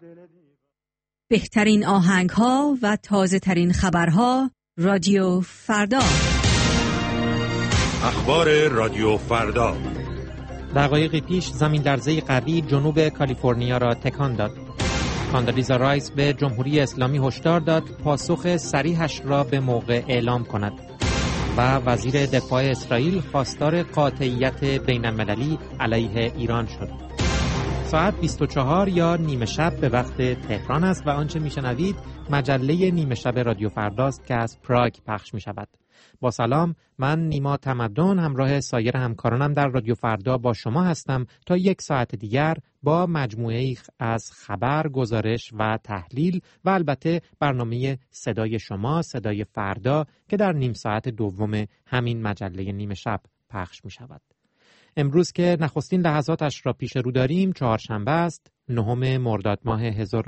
بهترین آهنگ‌ها و تازه‌ترین خبرها رادیو فردا. اخبار رادیو فردا. دقایقی پیش زمین‌لرزه‌ای قوی جنوب کالیفرنیا را تکان داد. کاندالیزا رایس به جمهوری اسلامی هشدار داد پاسخ صریحش را به موقع اعلام کند و وزیر دفاع اسرائیل خواستار قاطعیت بین‌المللی علیه ایران شد. ساعت 24 یا نیمه شب به وقت تهران است و آنچه میشنوید مجله نیمه شب رادیو فرداست که از پراگ پخش می شود. با سلام، من نیما تمدن همراه سایر همکارانم در رادیو فردا با شما هستم تا 1 ساعت دیگر با مجموعه از خبر، گزارش و تحلیل و البته برنامه صدای شما، صدای فردا که در نیم ساعت دوم همین مجله نیمه شب پخش می شود. امروز که نخستین لحظاتش را پیش رو داریم، چهارشنبه است، 9 مرداد ماه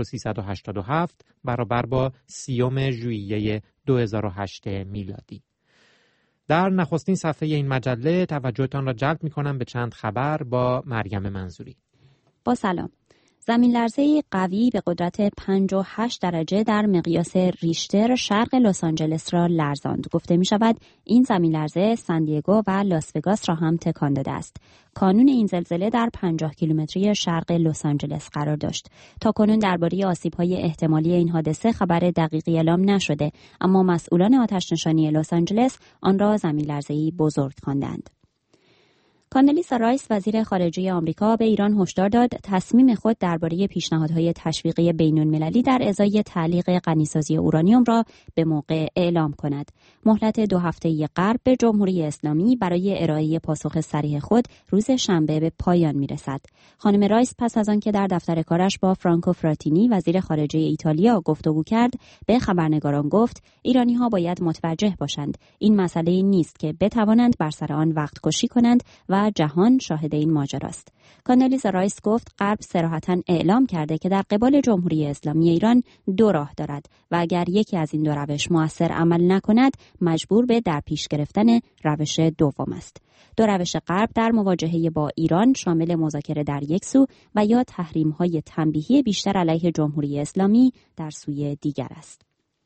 1387 برابر با 30 ژوئیه 2008 میلادی. در نخستین صفحه این مجله توجهتان را جلب می‌کنم به چند خبر با مریم منظوری. با سلام. زمین‌لرزه‌ای قوی به قدرت 5.8 درجه در مقیاس ریشتر شرق لس آنجلس را لرزاند. گفته می‌شود این زمین‌لرزه سان دیگو و لاس وگاس را هم تکان داده است. کانون این زلزله در 50 کیلومتری شرق لس آنجلس قرار داشت. تاکنون درباره آسیب‌های احتمالی این حادثه خبر دقیقی اعلام نشده، اما مسئولان آتش‌نشانی لس آنجلس آن را زمین‌لرزه‌ای بزرگ خواندند. کاندالیزا رایس وزیر خارجه آمریکا به ایران هشدار داد تصمیم خود درباره پیشنهادهای تشویقی بین‌المللی در ازای تعلیق غنیسازی اورانیوم را به موقع اعلام کند. مهلت 2 هفته‌ای غرب به جمهوری اسلامی برای ارائه پاسخ صریح خود روز شنبه به پایان می‌رسد. خانم رایس پس از آنکه در دفتر کارش با فرانکو فراتینی وزیر خارجه ایتالیا گفتگو کرد، به خبرنگاران گفت ایرانی‌ها باید متوجه باشند این مسئله نیست که بتوانند بر سر آن وقت کشی کنند و جهان شاهد این ماجراست. کاندالیزا رایس گفت غرب صراحتاً اعلام کرده که در قبال جمهوری اسلامی ایران 2 راه دارد و اگر یکی از این 2 روش مؤثر عمل نکند مجبور به در پیش گرفتن روش دوم است. 2 روش غرب در مواجهه با ایران شامل مذاکره در یک سو و یا تحریم‌های تنبیهی بیشتر علیه جمهوری اسلامی در سوی دیگر است.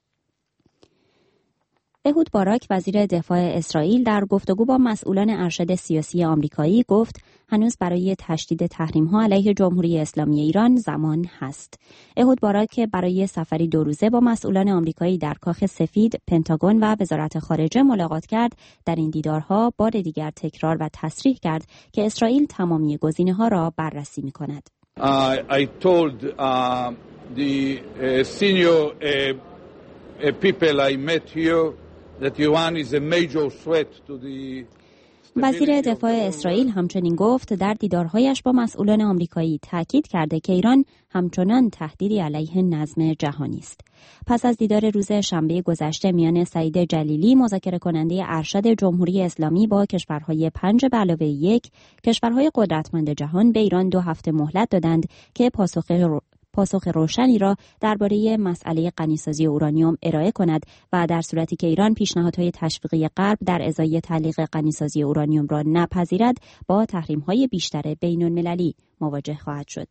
اهود باراک وزیر دفاع اسرائیل در گفتگو با مسئولان ارشد سیاسی آمریکایی گفت هنوز برای تشدید تحریم‌ها علیه جمهوری اسلامی ایران زمان هست. اهود باراک برای سفری 2 روزه با مسئولان آمریکایی در کاخ سفید، پنتاگون و وزارت خارجه ملاقات کرد. در این دیدارها بار دیگر تکرار و تصریح کرد که اسرائیل تمامی گزینه‌ها را بررسی می‌کند. I told the senior people I met here that Iran is a major threat to the وزیر دفاع اسرائیل همچنین گفت در دیدارهایش با مسئولان آمریکایی تاکید کرده که ایران همچنان تهدیدی علیه نظم جهانی است. پس از دیدار روز شنبه گذشته میان سعید جلیلی مذاکره کننده ارشد جمهوری اسلامی با کشورهای 5+1 کشورهای قدرتمند جهان به ایران 2 هفته مهلت دادند که پاسخ روشنی را درباره مسئله غنیسازی اورانیوم ارائه کند و در صورتی که ایران پیشنهادهای تشویقی غرب در ازای تعلیق غنیسازی اورانیوم را نپذیرد با تحریم‌های بیشتر بین‌المللی مواجه خواهد شد.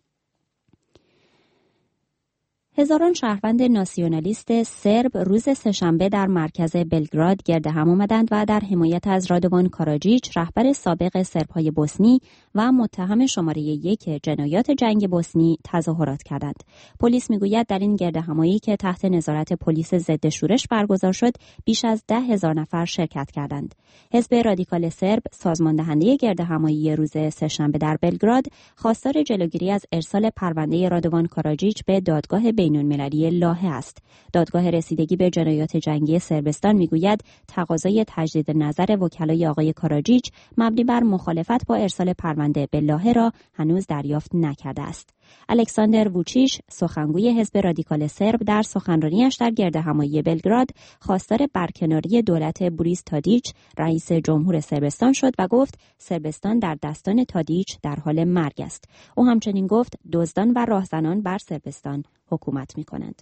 هزاران شهروند ناسیونالیست سرب روز سه‌شنبه در مرکز بلگراد گرد هم آمدند و در حمایت از رادوان کاراجیچ رهبر سابق سرب‌های بوسنی و متهم شماره 1 جنایات جنگ بوسنی تظاهرات کردند. پلیس میگوید در این گردهمایی که تحت نظارت پلیس ضد شورش برگزار شد بیش از 10,000 نفر شرکت کردند. حزب رادیکال سرب سازمان دهنده گردهمایی روز سه‌شنبه در بلگراد خواستار جلوگیری از ارسال پرونده رادوان کاراجیچ به دادگاه بین‌المللی لاهه است. دادگاه رسیدگی به جنایات جنگی صربستان میگوید تقاضای تجدید نظر وکلای آقای کاراجیچ مبنی بر مخالفت با ارسال پرونده به لاهه را هنوز دریافت نکرده است. الکساندر ووچیش سخنگوی حزب رادیکال سرب در سخنرانیش در گردهمایی بلگراد خواستار برکناری دولت بوریس تادیچ رئیس جمهور صربستان شد و گفت صربستان در دستان تادیچ در حال مرگ است. او همچنین گفت دزدان و راهزنان بر صربستان حکومت می‌کنند.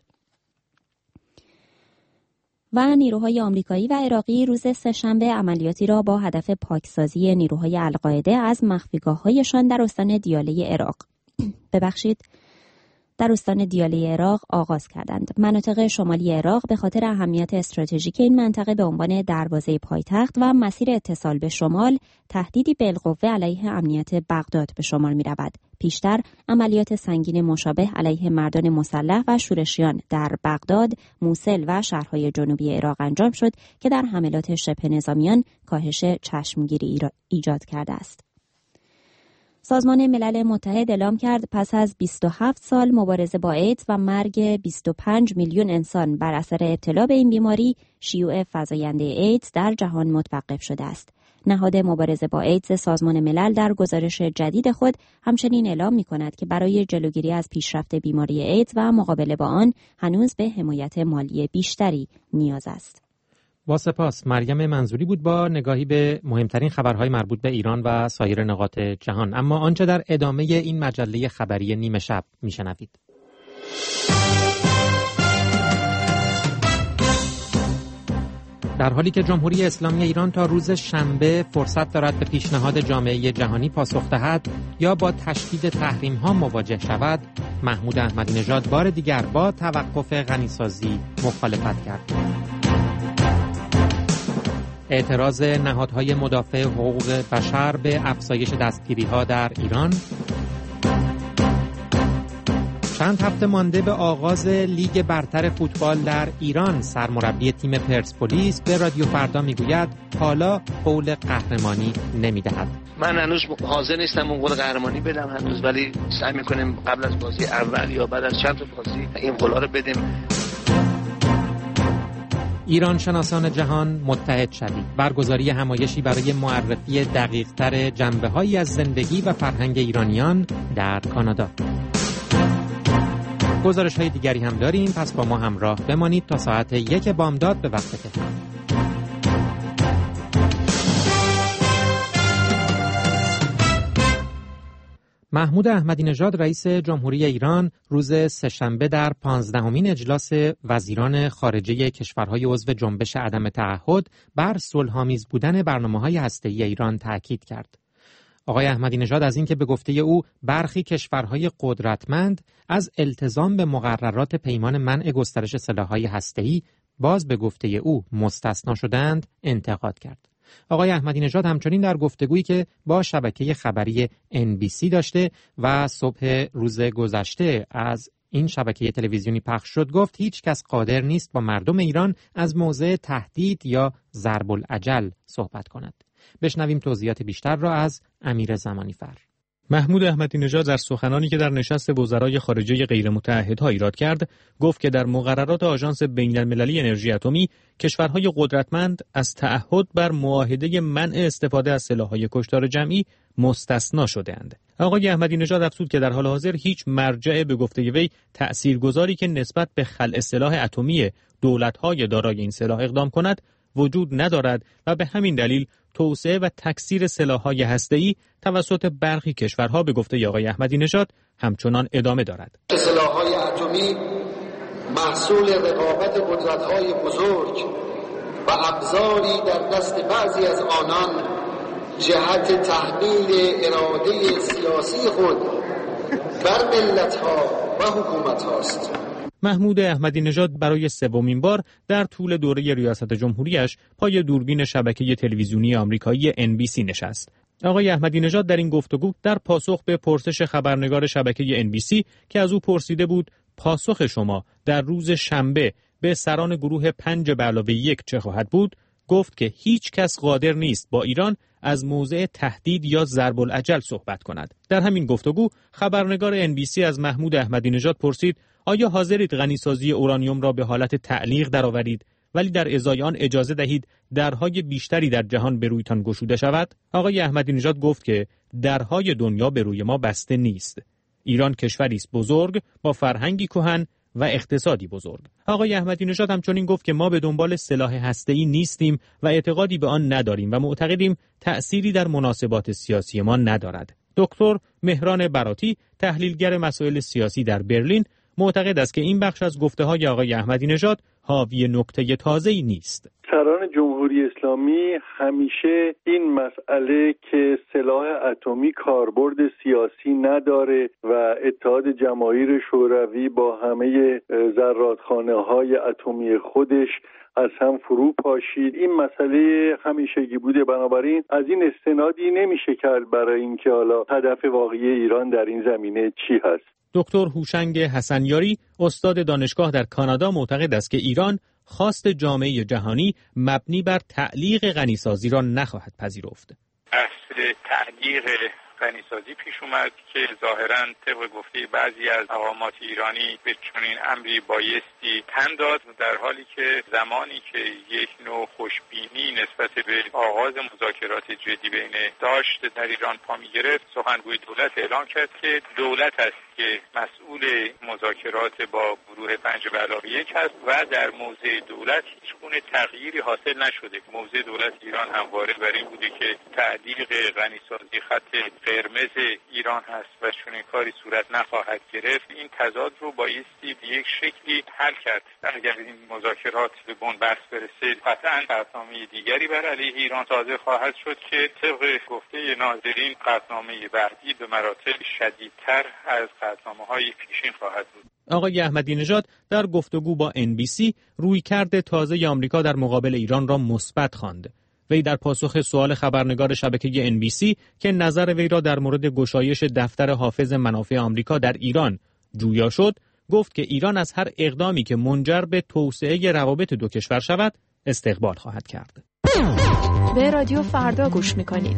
و نیروهای آمریکایی و عراقی روز سه‌شنبه عملیاتی را با هدف پاکسازی نیروهای القاعده از مخفیگاه‌هایشان در استان دیاله عراق در استان دیاله عراق آغاز کردند. مناطق شمالی عراق به خاطر اهمیت استراتژیک این منطقه به عنوان دروازه پایتخت و مسیر اتصال به شمال تهدیدی بالقوه علیه امنیت بغداد به شمار می‌رود. پیشتر عملیات سنگین مشابه علیه مردان مسلح و شورشیان در بغداد، موصل و شهرهای جنوبی عراق انجام شد که در حملات شبه نظامیان کاهش چشمگیری ایجاد کرده است. سازمان ملل متحد اعلام کرد پس از 27 سال مبارزه با ایدز و مرگ 25 میلیون انسان بر اثر ابتلا به این بیماری، شیوع فزاینده ایدز در جهان متوقف شده است. نهاد مبارزه با ایدز سازمان ملل در گزارش جدید خود همچنین اعلام می‌کند که برای جلوگیری از پیشرفت بیماری ایدز و مقابله با آن هنوز به حمایت مالی بیشتری نیاز است. با سپاس. مریم منظوری بود با نگاهی به مهمترین خبرهای مربوط به ایران و سایر نقاط جهان. اما آنچه در ادامه این مجله خبری نیمه شب میشنوید. در حالی که جمهوری اسلامی ایران تا روز شنبه فرصت دارد به پیشنهاد جامعه جهانی پاسخ دهد یا با تشدید تحریم‌ها مواجه شود، محمود احمدی نژاد بار دیگر با توقف غنیسازی مخالفت کرد. اعتراض نهادهای مدافع حقوق بشر به افزایش دستگیری‌ها در ایران. چند هفته مانده به آغاز لیگ برتر فوتبال در ایران، سرمربی تیم پرسپولیس به رادیو فردا میگوید حالا قول قهرمانی نمیدهد. من هنوز حاضر نیستم اون قول قهرمانی بدم هنوز، ولی سعی میکنیم قبل از بازی اول یا بعد از چند تا بازی این قولا رو بدیم. ایران شناسان جهان متحد شوید. برگزاری همایشی برای معرفی دقیق‌تر جنبه‌هایی از زندگی و فرهنگ ایرانیان در کانادا. گزارش‌های دیگری هم داریم، پس با ما همراه بمانید تا ساعت 1 بامداد به وقت تهران. محمود احمدی نژاد رئیس جمهوری ایران روز سه‌شنبه در 15مین اجلاس وزیران خارجه کشورهای عضو جنبش عدم تعهد بر صلح‌آمیز بودن برنامه‌های هسته‌ای ایران تاکید کرد. آقای احمدی نژاد از اینکه به گفته او برخی کشورهای قدرتمند از التزام به مقررات پیمان منع گسترش سلاح‌های هسته‌ای باز به گفته او مستثنا شدند انتقاد کرد. آقای احمدی نژاد همچنین در گفتگویی که با شبکه خبری NBC داشته و صبح روز گذشته از این شبکه تلویزیونی پخش شد گفت هیچ کس قادر نیست با مردم ایران از موضع تهدید یا ضرب الاجل صحبت کند. بشنویم توضیحات بیشتر را از امیر زمانیفر. محمود احمدی نژاد در سخنانی که در نشست وزرای خارجه غیر متعهدها ایراد کرد، گفت که در مقررات آژانس بین‌المللی انرژی اتمی کشورهای قدرتمند از تعهد بر معاهده منع استفاده از سلاح‌های کشتار جمعی مستثنا شده‌اند. آقای احمدی نژاد افزود که در حال حاضر هیچ مرجع به گفته وی تأثیرگذاری که نسبت به خلع سلاح اتمی دولت‌های دارای این سلاح اقدام کند وجود ندارد و به همین دلیل توسعه و تکثیر سلاح‌های هسته‌ای توسط برخی کشورها به گفته آقای احمدی نژاد همچنان ادامه دارد. سلاح‌های اتمی محصول رقابت قدرت‌های بزرگ و ابزاری در دست بعضی از آنان جهت تحمیل اراده سیاسی خود بر ملت‌ها و حکومت‌هاست. محمود احمدی نژاد برای سومین بار در طول دوره ریاست جمهوریش پای دوربین شبکه تلویزیونی آمریکایی NBC نشست. آقای احمدی نژاد در این گفتگو در پاسخ به پرسش خبرنگار شبکه NBC که از او پرسیده بود پاسخ شما در روز شنبه به سران گروه 5+1 چه خواهد بود، گفت که هیچ کس قادر نیست با ایران از موضع تهدید یا ضرب الاجل صحبت کند. در همین گفتگو خبرنگار NBC از محمود احمدی نژاد پرسید آیا حاضرید غنیسازی اورانیوم را به حالت تعلیق درآورید ولی در ازای آن اجازه دهید درهای بیشتری در جهان به رویتان گشوده شود؟ آقای احمدی نژاد گفت که درهای دنیا به روی ما بسته نیست. ایران کشوری است بزرگ با فرهنگی کهن و اقتصادی بزرگ. آقای احمدی نژاد همچنین گفت که ما به دنبال سلاح هسته‌ای نیستیم و اعتقادی به آن نداریم و معتقدیم تأثیری در مناسبات سیاسی ما ندارد. دکتر مهران براتی، تحلیلگر مسائل سیاسی در برلین، معتقد است که این بخش از گفته‌های آقای احمدی نژاد حاوی نکته تازه‌ای نیست. سران جمهوری اسلامی همیشه این مسئله که سلاح اتمی کاربرد سیاسی نداره و اتحاد جماهیر شوروی با همه زرادخانه‌های اتمی خودش از هم فرو پاشید، این مسئله همیشگی بوده. بنابراین از این استنادی نمیشه کرد برای اینکه حالا هدف واقعی ایران در این زمینه چی هست. دکتر هوشنگ حسنیاری استاد دانشگاه در کانادا معتقد است که ایران خواست جامعه جهانی مبنی بر تعلیق غنیسازی را نخواهد پذیرفت. اصل تعلیق غنیسازی پیش اومد که ظاهراً طبق گفته بعضی از مقامات ایرانی به چنین امری بایستی تن داد، در حالی که زمانی که یک نوع خوشبینی نسبت به آغاز مذاکرات جدی بین داشت در ایران پا می‌گرفت، سخنگوی دولت اعلام کرد که دولت است که مسئول مذاکرات با گروه 5+1 است و در موضع دولت هیچ گونه تغییری حاصل نشده. موضع دولت ایران همواره بر این بوده که تعلیق غنیسازی خط قرمز ایران هست و چون این کاری صورت نخواهد گرفت. این تضاد رو بایستی به یک شکلی حل کرد. اگر این مذاکرات به بنبست برسه، قطعاً قطعنامه دیگری بر علیه ایران صادر خواهد شد که طبق گفته ناظرین قطعنامه بعدی به مراتب شدیدتر از قطعنامه‌های پیشین خواهد بود. آقای احمدی نژاد در گفتگو با NBC رویکرد تازه آمریکا در مقابل ایران را مثبت خواند. وی در پاسخ سوال خبرنگار شبکه NBC که نظر وی را در مورد گشایش دفتر حافظ منافع آمریکا در ایران جویا شد، گفت که ایران از هر اقدامی که منجر به توسعه روابط دو کشور شود استقبال خواهد کرد. به رادیو فردا گوش می‌کنید.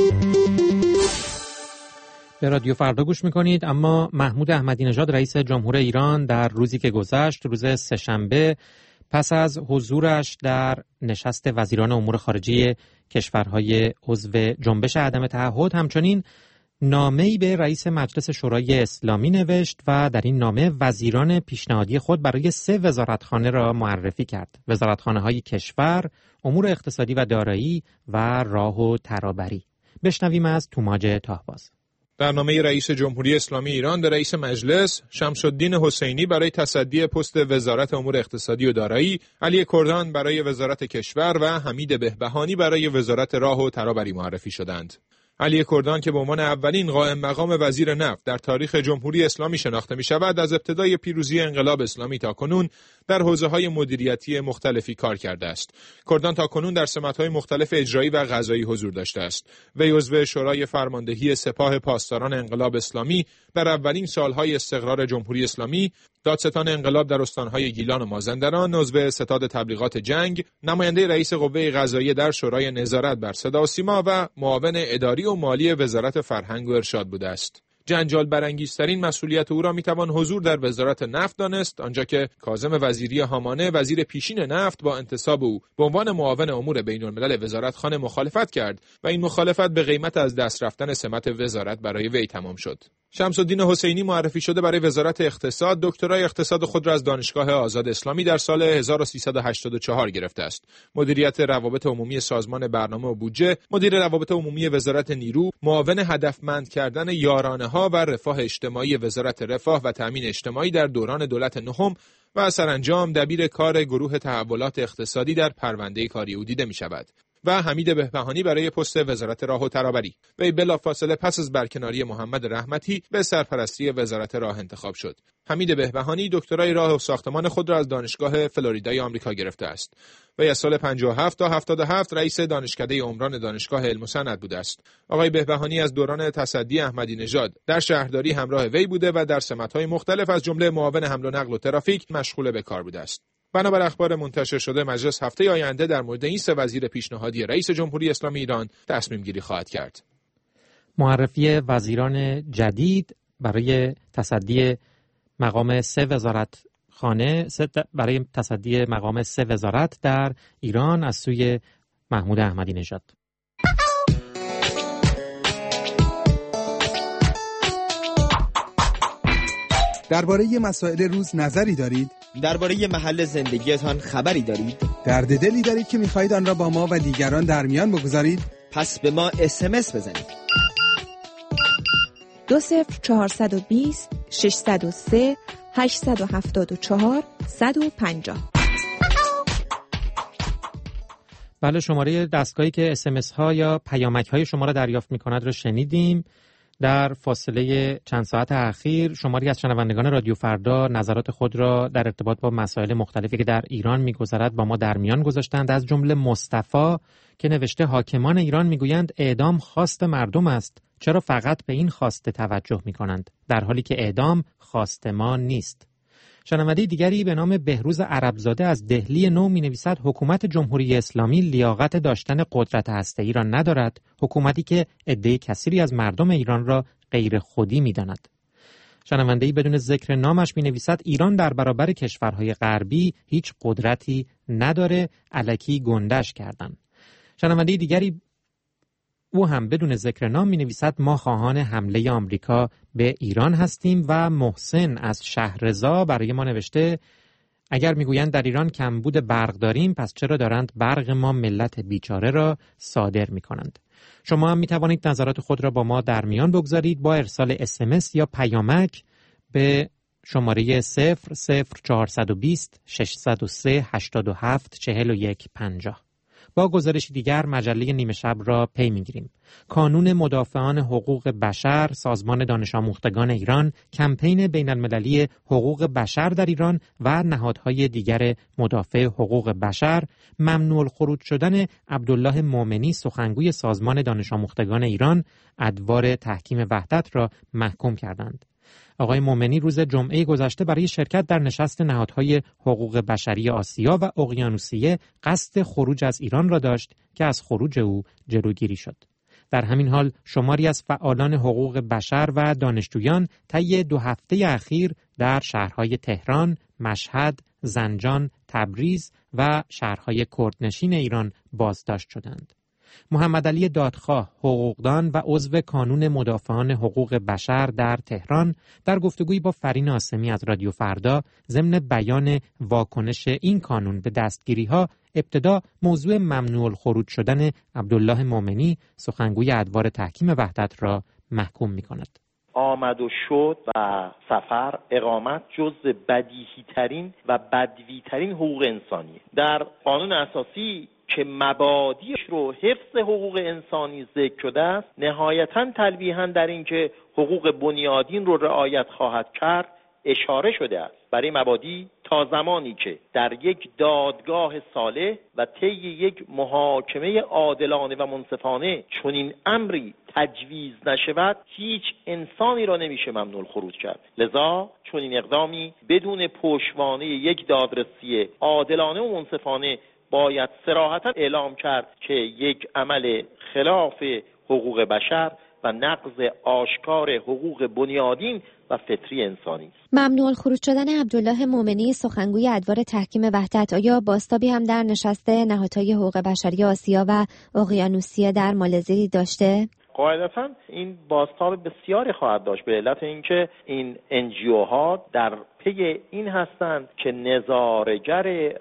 به رادیو فردا گوش می‌کنید. اما محمود احمدی نژاد رئیس جمهور ایران در روزی که گذشت، روز سه‌شنبه، پس از حضورش در نشست وزیران امور خارجه کشورهای عضو جنبش عدم تعهد، همچنین نامه‌ای به رئیس مجلس شورای اسلامی نوشت و در این نامه وزیران پیشنهادی خود برای 3 وزارتخانه را معرفی کرد. وزارتخانه‌های کشور، امور اقتصادی و دارایی و راه و ترابری. بشنویم از توماج تاهباز. در نامه رئیس جمهوری اسلامی ایران به رئیس مجلس، شمس‌الدین حسینی برای تصدی پست وزارت امور اقتصادی و دارایی، علی کردان برای وزارت کشور و حمید بهبهانی برای وزارت راه و ترابری معرفی شدند. علی کردان که به عنوان اولین قائم مقام وزیر نفت در تاریخ جمهوری اسلامی شناخته می شود، از ابتدای پیروزی انقلاب اسلامی تا کنون در حوزه‌های مدیریتی مختلفی کار کرده است. کردان تا کنون در سمت‌های مختلف اجرایی و قضایی حضور داشته است. وی عضو شورای فرماندهی سپاه پاسداران انقلاب اسلامی در اولین سالهای استقرار جمهوری اسلامی، دادستان انقلاب در استان‌های گیلان و مازندران، عضو ستاد تبلیغات جنگ، نماینده رئیس قوه قضاییه در شورای نظارت بر صدا و سیما و معاون اداری و مالی وزارت فرهنگ و ارشاد بوده است. جنجال برانگیزترین مسئولیت او را میتوان حضور در وزارت نفت دانست، آنجا که کاظم وزیری هامانه، وزیر پیشین نفت، با انتصاب او به عنوان معاون امور بین‌الملل وزارتخانه مخالفت کرد و این مخالفت به قیمت از دست رفتن سمت وزارت برای وی تمام شد. شمس‌الدین حسینی معرفی شده برای وزارت اقتصاد، دکترای اقتصاد خود را از دانشگاه آزاد اسلامی در سال 1384 گرفته است. مدیریت روابط عمومی سازمان برنامه و بودجه، مدیر روابط عمومی وزارت نیرو، معاون هدفمند کردن یارانه‌ها و رفاه اجتماعی وزارت رفاه و تامین اجتماعی در دوران دولت نهم و سرانجام دبیر کار گروه تحولات اقتصادی در پرونده کاری او دیده می‌شود. و حمید بهبهانی برای پست وزارت راه و ترابری. وی بلافاصله پس از برکناری محمد رحمتی به سرپرستی وزارت راه انتخاب شد. حمید بهبهانی دکترای راه و ساختمان خود را از دانشگاه فلوریدای آمریکا گرفته است. وی از سال 57 تا 77 رئیس دانشکده عمران دانشگاه علم و صنعت بوده است. آقای بهبهانی از دوران تصدی احمدی نژاد در شهرداری همراه وی بوده و در سمت‌های مختلف از جمله معاون حمل و نقل و ترافیک مشغول به کار بوده است. بنابر اخبار منتشر شده، مجلس هفته آینده در مورد این 3 وزیر پیشنهادی رئیس جمهوری اسلامی ایران تصمیم گیری خواهد کرد. معرفی وزیران جدید برای تصدی مقام 3 وزارت در ایران از سوی محمود احمدی نژاد. درباره مسائل روز نظری دارید؟ درباره محل زندگیتان خبری دارید؟ درد دلی دارید که می‌خواهید آن را با ما و دیگران در میان بگذارید؟ پس به ما SMS بزنید. 20420 603 874 150. بله، شماره دستگاهی که SMS ها یا پیامک های شما را دریافت می کند را شنیدیم. در فاصله چند ساعت اخیر شماری از شنوندگان رادیو فردا نظرات خود را در ارتباط با مسائل مختلفی که در ایران می‌گذرد با ما در میان گذاشتند. از جمله مصطفی که نوشته حاکمان ایران میگویند اعدام خواست مردم است، چرا فقط به این خواسته توجه می‌کنند در حالی که اعدام خواست ما نیست. شنونده دیگری به نام بهروز عربزاده از دهلی نو می‌نویسد حکومت جمهوری اسلامی لیاقت داشتن قدرت هسته‌ای را ندارد، حکومتی که عده کثیری از مردم ایران را غیر خودی می‌داند. شنونده‌ای بدون ذکر نامش می‌نویسد ایران در برابر کشورهای غربی هیچ قدرتی نداره، الکی گندش کردن. شنونده دیگری او هم بدون ذکر نام می‌نویسد ما خواهان حمله آمریکا به ایران هستیم و محسن از شهرزا برای ما نوشته اگر میگویند در ایران کمبود برق داریم پس چرا دارند برق ما ملت بیچاره را صادر می‌کنند. شما هم می‌توانید نظرات خود را با ما در میان بگذارید با ارسال SMS یا پیامک به شماره 00420 603 87 41 50. با گزارشی دیگر مجله نیمه شب را پی می‌گیریم. کانون مدافعان حقوق بشر، سازمان دانش آموختگان ایران، کمپین بین‌المللی حقوق بشر در ایران و نهادهای دیگر مدافع حقوق بشر ممنوع الخروج شدن عبدالله مومنی سخنگوی سازمان دانش آموختگان ایران ادوار تحکیم وحدت را محکوم کردند. آقای مومنی روز جمعه گذشته برای شرکت در نشست نهادهای حقوق بشری آسیا و اقیانوسیه قصد خروج از ایران را داشت که از خروج او جلوگیری شد. در همین حال شماری از فعالان حقوق بشر و دانشجویان طی 2 هفته اخیر در شهرهای تهران، مشهد، زنجان، تبریز و شهرهای کردنشین ایران بازداشت شدند. محمد علی دادخواه، حقوقدان و عضو کانون مدافعان حقوق بشر در تهران در گفتگویی با فرین آسمی از رادیو فردا ضمن بیان واکنش این کانون به دستگیری‌ها ابتدا موضوع ممنوع الخروج شدن عبدالله مومنی سخنگوی ادوار تحکیم وحدت را محکوم می‌کند. آمد و شد و سفر اقامت جزء بدیهی ترین و بدوی ترین حقوق انسانیه. در قانون اساسی که مبادیش رو حفظ حقوق انسانی ذکر شده است، نهایتاً تلویحاً در این که حقوق بنیادین رو رعایت خواهد کرد اشاره شده است. برای مبادی تا زمانی که در یک دادگاه صالح و طی یک محاکمه عادلانه و منصفانه چنین امری تجویز نشود، هیچ انسانی را نمیشه ممنوع الخروج کرد. لذا چنین اقدامی بدون پشتوانه یک دادرسی عادلانه و منصفانه باید صراحتاً اعلام کرد که یک عمل خلاف حقوق بشر و نقض آشکار حقوق بنیادین و فطری انسانی است. ممنوع الخروج شدن عبدالله مومنی سخنگوی ادوار تحکیم وحدت آیا بازتابی هم در نشست نهادهای حقوق بشری آسیا و اقیانوسیه در مالزی داشته؟ قاعدتاً این بازتاب بسیاری خواهد داشت به علت اینکه این NGO ها در پی این هستند که نظاره‌گر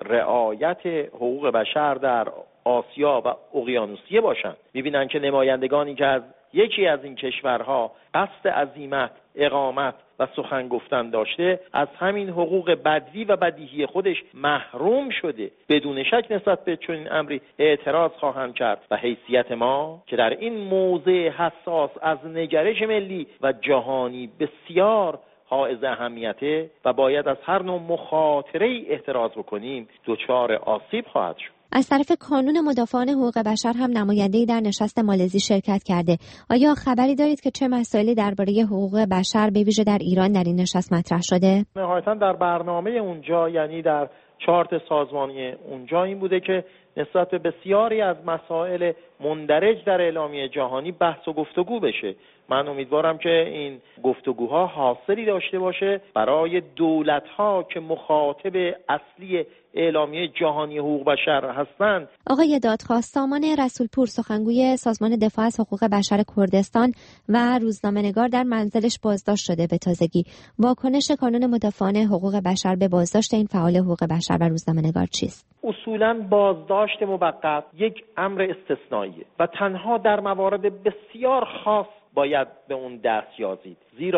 رعایت حقوق بشر در آسیا و اقیانوسیه باشند. می‌بینند که نمایندگانی که از یکی از این کشورها قصد عزیمت، اقامت و سخن گفتن داشته از همین حقوق بدوی و بدیهی خودش محروم شده. بدون شک نسبت به چنین امری اعتراض خواهند کرد و حیثیت ما که در این موضع حساس از نگرش ملی و جهانی بسیار حائز اهمیته و باید از هر نوع مخاطره‌ای احتراز بکنیم دچار آسیب خواهد شد. از طرف کانون مدافعان حقوق بشر هم نماینده‌ای در نشست مالزی شرکت کرده. آیا خبری دارید که چه مسائلی درباره حقوق بشر به ویژه در ایران در این نشست مطرح شده؟ نهایتاً در برنامه اونجا، یعنی در چارت سازمانی اونجا این بوده که نسبت به بسیاری از مسائل مندرج در اعلامیه جهانی بحث و گفتگو بشه. من امیدوارم که این گفتگوها حاصلی داشته باشه برای دولت‌ها که مخاطب اصلی اعلامیه جهانی حقوق بشر هستند. آقای دادخواه، سامان رسولپور سخنگوی سازمان دفاع از حقوق بشر کردستان و روزنامه‌نگار در منزلش بازداشت شده به تازگی. واکنش کانون مدافعان حقوق بشر به بازداشت این فعال حقوق بشر و روزنامه‌نگار چیست؟ اصولاً بازداشت موقت یک امر استثنائیه و تنها در موارد بسیار خاص باید به اون دست یازید، زیرا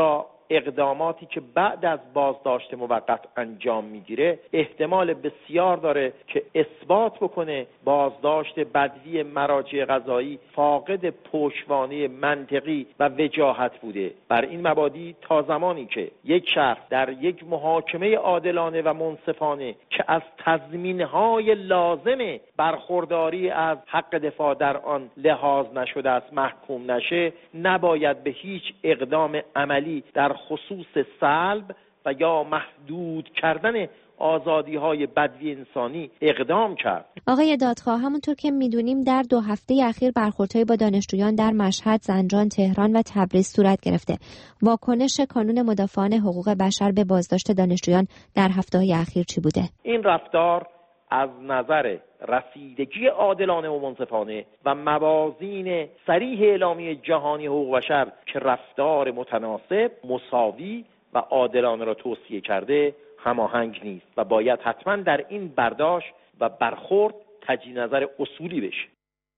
اقداماتی که بعد از بازداشت موقت انجام میگیره احتمال بسیار داره که اثبات بکنه بازداشت بدوی مراجع قضایی فاقد پشتوانه منطقی و وجاهت بوده. بر این مبادی تا زمانی که یک شخص در یک محاکمه عادلانه و منصفانه که از تضمینهای لازم برخورداری از حق دفاع در آن لحاظ نشده است محکوم نشه، نباید به هیچ اقدام عملی در خصوص سلب و یا محدود کردن آزادی‌های بدوی انسانی اقدام کرد. آقای دادخواه، همونطور که می‌دونیم در 2 هفته اخیر برخوردهای با دانشجویان در مشهد، زنجان، تهران و تبریز صورت گرفته. واکنش کانون مدافعان حقوق بشر به بازداشت دانشجویان در هفته‌های اخیر چی بوده؟ این رفتار از نظر رسیدگی عادلانه و منصفانه و موازین صریح اعلامیه جهانی حقوق بشر که رفتار متناسب، مساوی و عادلانه را توصیه کرده هماهنگ نیست و باید حتما در این برداشت و برخورد تجدید نظر اصولی بشه.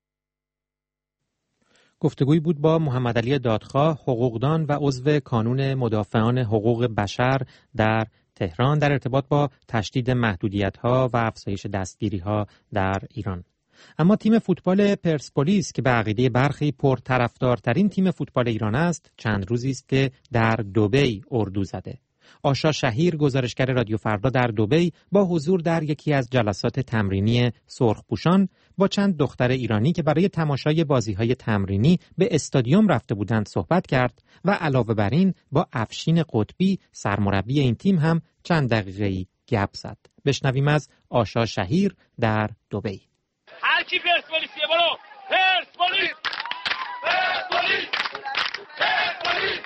گفتگویی بود با محمد علی دادخواه، حقوقدان و عضو کانون مدافعان حقوق بشر در تهران در ارتباط با تشدید محدودیت‌ها و افزایش دستگیری‌ها در ایران. اما تیم فوتبال پرسپولیس که به عقیده برخی پرطرفدارترین تیم فوتبال ایران است، چند روزی است که در دبی اردو زده. آشا شهیر، گزارشگر رادیو فردا در دبی، با حضور در یکی از جلسات تمرینی سرخپوشان با چند دختر ایرانی که برای تماشای بازی‌های تمرینی به استادیوم رفته بودند صحبت کرد و علاوه بر این با افشین قطبی، سرمربی این تیم هم چند دقیقه‌ای گپ زد. بشنویم از آشا شهیر در دبی. هر کی پرسپولیسیه برو پرسپولیس پرسپولیس پرسپولیس.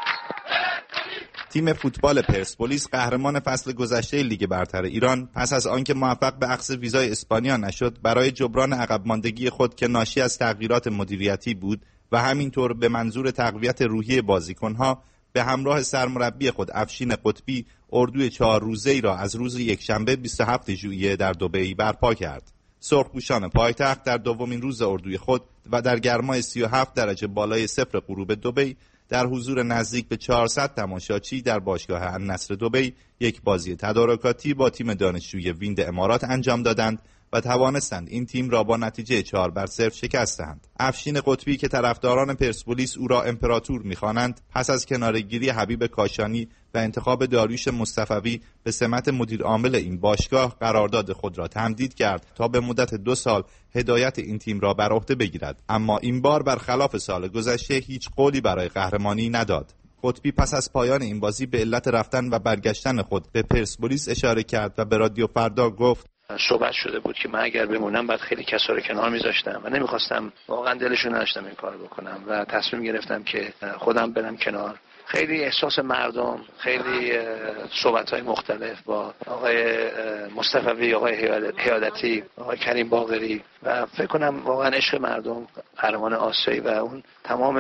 تیم فوتبال پرسپولیس قهرمان فصل گذشته لیگ برتر ایران پس از آنکه موفق به اخذ ویزای اسپانیا نشد، برای جبران عقب ماندگی خود که ناشی از تغییرات مدیریتی بود و همینطور به منظور تقویت روحیه بازیکن‌ها، به همراه سرمربی خود افشین قطبی اردوی 4 روزه‌ای را از روز یکشنبه 27 ژوئیه در دبی برپا کرد. سرخپوشان پایتخت در دومین روز اردوی خود و در گرمای 37 درجه بالای صفر غروب دبی در حضور نزدیک به 400 تماشاچی در باشگاه النصر دبی یک بازی تدارکاتی با تیم دانشجوی ویند امارات انجام دادند و توانستند این تیم را با نتیجه 4-0 شکستند. افشین قطبی که طرفداران پرسپولیس او را امپراتور می‌خوانند، پس از کناره‌گیری حبیب کاشانی و انتخاب داریوش مصطفوی به سمت مدیر عامل این باشگاه قرارداد خود را تمدید کرد تا به مدت 2 سال هدایت این تیم را بر عهده بگیرد. اما این بار برخلاف سال گذشته هیچ قولی برای قهرمانی نداد. قطبی پس از پایان این بازی به علت رفتن و برگشتن خود به پرسپولیس اشاره کرد و به رادیو فردا گفت: صحبت شده بود که من اگر بمونم بعد خیلی کسا رو کنار میذاشتم و نمیخواستم، واقعا دلشون نداشتم این کار بکنم و تصمیم گرفتم که خودم برم کنار. خیلی احساس مردم، خیلی صحبت‌های مختلف با آقای مصطفی، آقای حیادتی، آقای کریم باقری و فکر کنم واقعا عشق مردم، قهرمان آسیایی و اون تمام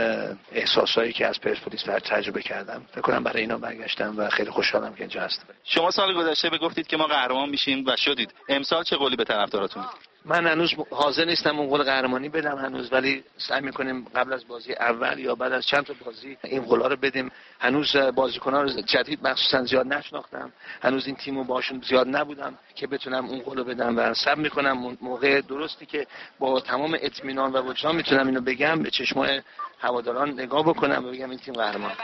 احساسایی که از پرسپولیس تجربه کردم، فکر کنم برای اینا برگشتم و خیلی خوشحالم که اینجا هستم. شما سال گذشته گفتید که ما قهرمان میشیم و شدید. امسال چه قولی به طرفداراتون میدید؟ من هنوز حاضر نیستم اون قول قهرمانی بدم هنوز، ولی سعی میکنیم قبل از بازی اول یا بعد از چند تا بازی این قولا رو بدیم. هنوز بازیکن‌ها رو جدید مخصوصا زیاد نشناختم، هنوز این تیمو باشون زیاد نبودم که بتونم اون قولو بدم و صبر میکنم موقع درستی که با تمام اطمینان و وجدان میتونم اینو بگم، به چشمای هواداران نگاه بکنم و بگم این تیم قهرمان.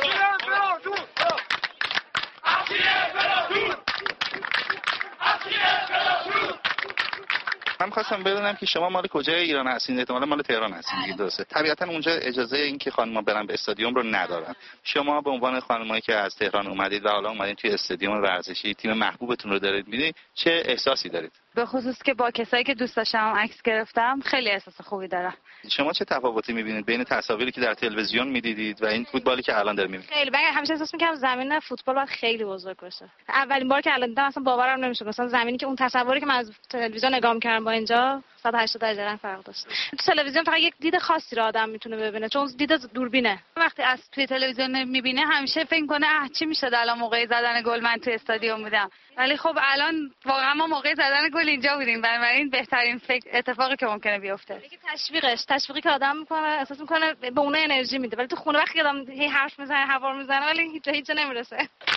من خواستم بدونم که شما مال کجای ایران هستین؟ احتمالاً مال تهران هستین دیگه، درسته؟ طبیعتاً اونجا اجازه این که خانم‌ها برن به استادیوم رو ندارن. شما به عنوان خانمایی که از تهران اومدید و حالا اومدین توی استادیوم ورزشی تیم محبوبتون رو دارید می‌بینید، چه احساسی دارید؟ به خصوص که با کسایی که دوست داشتم عکس گرفتم، خیلی احساس خوبی دارم. شما چه تفاوتی می‌بینید بین تصاویری که در تلویزیون می‌دیدید و این فوتبالی که الان دارید می‌بینید؟ خیلی همیشه احساس می‌کردم زمین فوتبال باید خیلی بزرگ باشه. اولین بار که الان دیدم اصلا باورم نمی‌شد. مثلا زمینی که اون تصوری که من از تلویزیون نگاه می‌کردم با اینجا 180 درجه رنگ فرق داشت. تو تلویزیون فقط یک دید خاصی رو آدم میتونه ببینه، چون دید دوربینه. وقتی از توی تلویزیون می‌بینه همیشه فکر کنه چی می‌شد الان موقع زدن گل من توی استادیوم بودم. ولی خب الان واقعا ما موقع زدن گل کل اینجا بودیم، بنابراین بهترین اتفاقی که ممکنه بیفته. یکی تشویقی که آدم میکنه، احساس میکنه به اون انرژی میده، ولی تو خونه وقتی آدم هی حرف میزنه، هوا میزنه، ولی هیچ جا نمیرسه.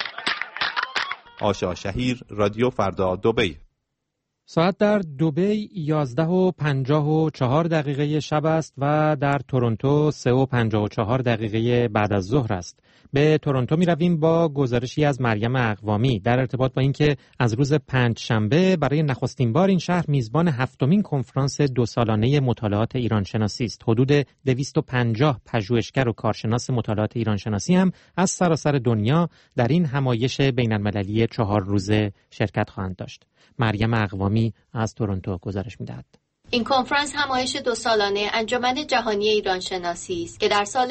آشا شهیر، رادیو فردا، دبی. ساعت در دبی 11:54 شب است و در تورنتو 3:54 بعد از ظهر است. به تورنتو می رویم با گزارشی از مریم اقوامی در ارتباط با اینکه از روز پنجشنبه برای نخستین بار این شهر میزبان 7مین کنفرانس 2 سالانه مطالعات ایران شناسی است. حدود 250 پژوهشگر و کارشناس مطالعات ایران شناسی هم از سراسر دنیا در این همایش بین‌المللی 4 روزه شرکت خواهند داشت. مریم اقوامی از تورنتو گزارش می‌دهد. این کنفرانس همایش 2 سالانه انجمن جهانی ایران شناسی است که در سال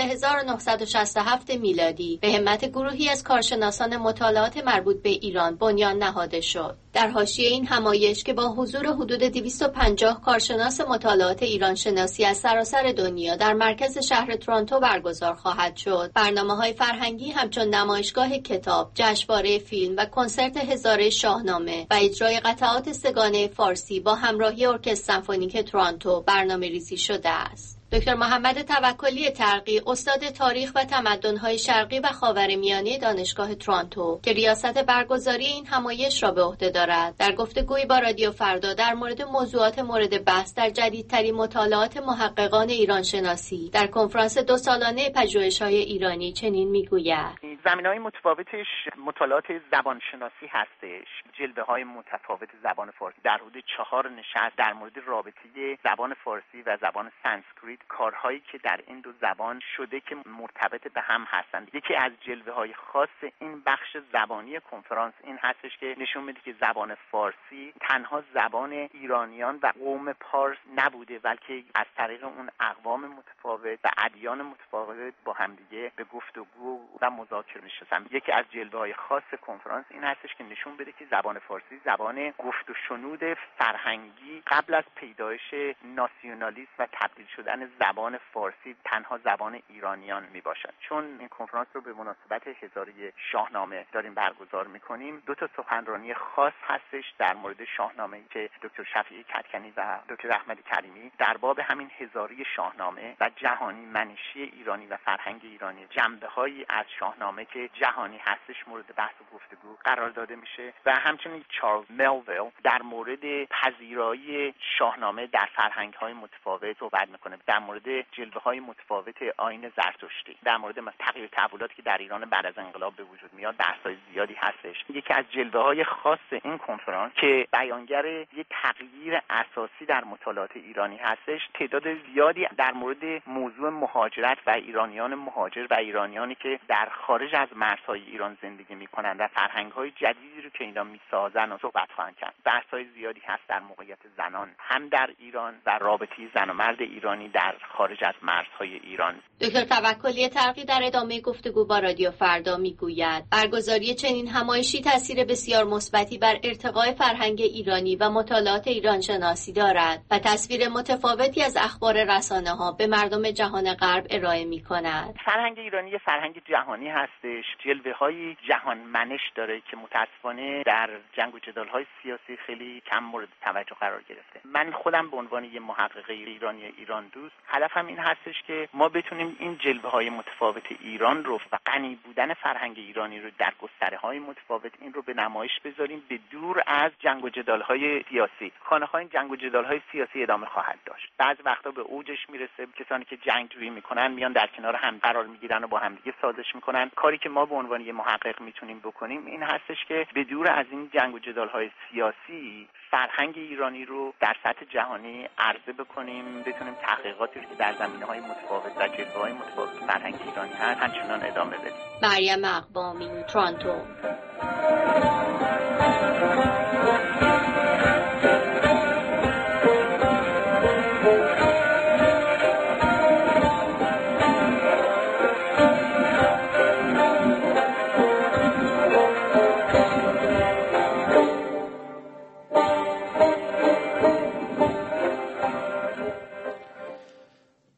1967 میلادی به همت گروهی از کارشناسان مطالعات مربوط به ایران بنیان نهاده شد. در حاشیه این همایش که با حضور حدود 250 کارشناس مطالعات ایران شناسی از سراسر دنیا در مرکز شهر تورنتو برگزار خواهد شد، برنامه‌های فرهنگی همچون نمایشگاه کتاب، جشنواره فیلم و کنسرت هزاره شاهنامه و اجرای قطعات سه‌گانه فارسی با همراهی ارکستر سمفونیک تورنتو برنامه‌ریزی شده است. دکتر محمد توکلی ترقی، استاد تاریخ و تمدن‌های شرقی و خاورمیانه دانشگاه تورنتو که ریاست برگزاری این همایش را به عهده دارد، در گفتگویی با رادیو فردا در مورد موضوعات مورد بحث در جدیدترین مطالعات محققان ایران شناسی در کنفرانس 2 سالانه پژوهش‌های ایرانی چنین می‌گوید: زمینه‌های متفاوتش مطالعات زبانشناسی هستش، جلوه‌های متفاوت زبان فارسی. در حدود 4 نشست در مورد رابطه زبان فارسی و زبان سانسکریت، کارهایی که در این دو زبان شده که مرتبط به هم هستند. یکی از جلوه‌های خاص این بخش زبانی کنفرانس این هستش که نشون میده که زبان فارسی تنها زبان ایرانیان و قوم پارس نبوده، بلکه از طریق اون اقوام متفاوت و ادیان متفاوت با همدیگه به گفتگو و مذاکره نشستن. یکی از جلوه‌های خاص کنفرانس این هستش که نشون بده که زبان فارسی زبان گفت و شنود فرهنگی قبل از پیدایش ناسیونالیسم و تبدیل شدن زبان فارسی تنها زبان ایرانیان می باشد. چون این کنفرانس رو به مناسبت هزاره شاهنامه داریم برگزار می کنیم، 2 تا سخنرانی خاص هستش در مورد شاهنامه که دکتر شفیعی کدکنی و دکتر احمد کریمی در باب همین هزاره شاهنامه و جهانی منشی ایرانی و فرهنگ ایرانی، جنبه‌هایی از شاهنامه که جهانی هستش مورد بحث و گفتگو قرار داده میشه و همچنین چارلز ملویل در مورد پذیرایی شاهنامه در فرهنگ‌های متفاوت صحبت میکنه، در مورد جلوه‌های متفاوت آیین زرتشتی، در مورد تغییر تحولاتی که در ایران بعد از انقلاب به وجود میاد بحث‌های زیادی هستش. یکی از جلوه‌های خاص این کنفرانس که بیانگر یک تغییر اساسی در مطالعات ایرانی هستش، تعداد زیادی در مورد موضوع مهاجرت و ایرانیان مهاجر و ایرانیانی که در خارج از مرزهای ایران زندگی میکنند و فرهنگ‌های جدیدی رو که اینا میسازن و صحبت خواهند کرد. بحث‌های زیادی هست در موقعیت زنان هم در ایران و رابطه زن و مرد ایرانی در خارج از مرزهای ایران. دکتر توکلی ترقی در ادامه گفتگو با رادیو فردا میگوید برگزاری چنین همایشی تاثیر بسیار مثبتی بر ارتقاء فرهنگ ایرانی و مطالعات ایران شناسی دارد و تصویر متفاوتی از اخبار رسانه‌ها به مردم جهان غرب ارائه می‌کند. فرهنگ ایرانی یه فرهنگ جهانی هستش، جلوه‌های جهان منش داره که متأسفانه در جنگ و جدال‌های سیاسی خیلی کم مورد توجه قرار گرفته. من خودم به عنوان یه محقق ایرانی ایران دوست هدفم این هستش که ما بتونیم این جلوه‌های متفاوت ایران رو و غنی بودن فرهنگ ایرانی رو در گستره‌های متفاوت این رو به نمایش بذاریم، به دور از جنگ و جدال‌های سیاسی. خانه‌های این جنگ و جدال‌های سیاسی ادامه خواهد داشت. بعضی وقتا به اوجش میرسه، کسانی که جنگجویی میکنن میان در کنار هم قرار میگیرن و با هم دیگه سازش میکنن. کاری که ما به عنوان یه محقق میتونیم بکنیم این هستش که به دور از این جنگ و جدال‌های سیاسی فرهنگ ایرانی رو در سطح جهانی عرضه بکنیم، بتونیم تحقیقاتی که در زمینه‌های متفاوت و جلوه‌های متفاوت فرهنگ ایرانی هست همچنان ادامه بدیم. مریم اقوامی، تورنتو.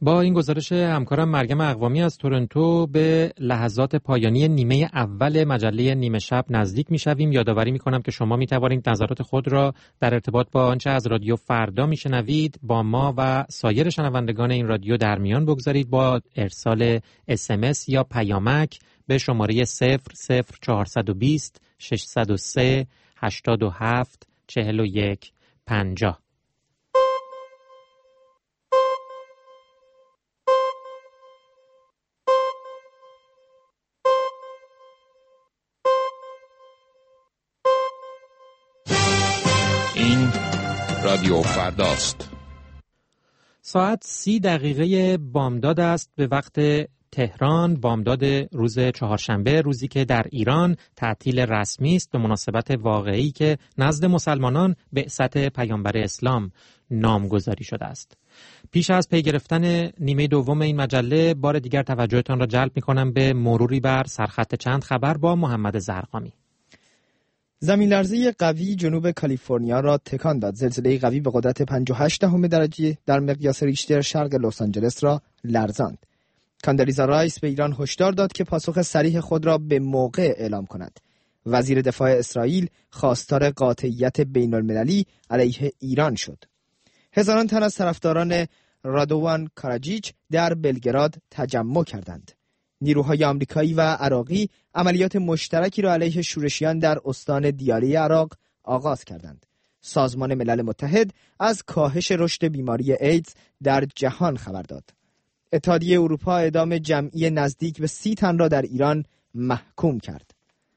با این گزارش همکارم مریم اقوامی از تورنتو به لحظات پایانی نیمه اول مجله نیمه شب نزدیک می‌شویم. یادآوری می‌کنم که شما می‌توانید نظرات خود را در ارتباط با آنچه از رادیو فردا میشنوید با ما و سایر شنوندگان این رادیو در میان بگذارید با ارسال SMS یا پیامک به شماره 00420 603 87 41 50. رادیو فرداست. ساعت 30 بامداد است به وقت تهران، بامداد روز چهارشنبه، روزی که در ایران تعطیل رسمی است به مناسبت واقعی که نزد مسلمانان بعثت پیامبر اسلام نامگذاری شده است. پیش از پی گرفتن نیمه دوم این مجله بار دیگر توجهتان را جلب می‌کنم به مروری بر سرخط چند خبر با محمد زرقامی. زمین لرزه قوی جنوب کالیفرنیا را تکان داد. زلزله قوی به قدرت 5.8 درجه در مقیاس ریشتر شرق لس آنجلس را لرزاند. کاندالیزا رایس به ایران هشدار داد که پاسخ صریح خود را به موقع اعلام کند. وزیر دفاع اسرائیل خواستار قاطعیت بین المللی علیه ایران شد. هزاران تن از طرفداران رادوان کاراجیچ در بلگراد تجمع کردند. نیروهای آمریکایی و عراقی عملیات مشترکی را علیه شورشیان در استان دیاله عراق آغاز کردند. سازمان ملل متحد از کاهش رشد بیماری ایدز در جهان خبر داد. اتحادیه اروپا اعدام جمعی نزدیک به 30 تن را در ایران محکوم کرد.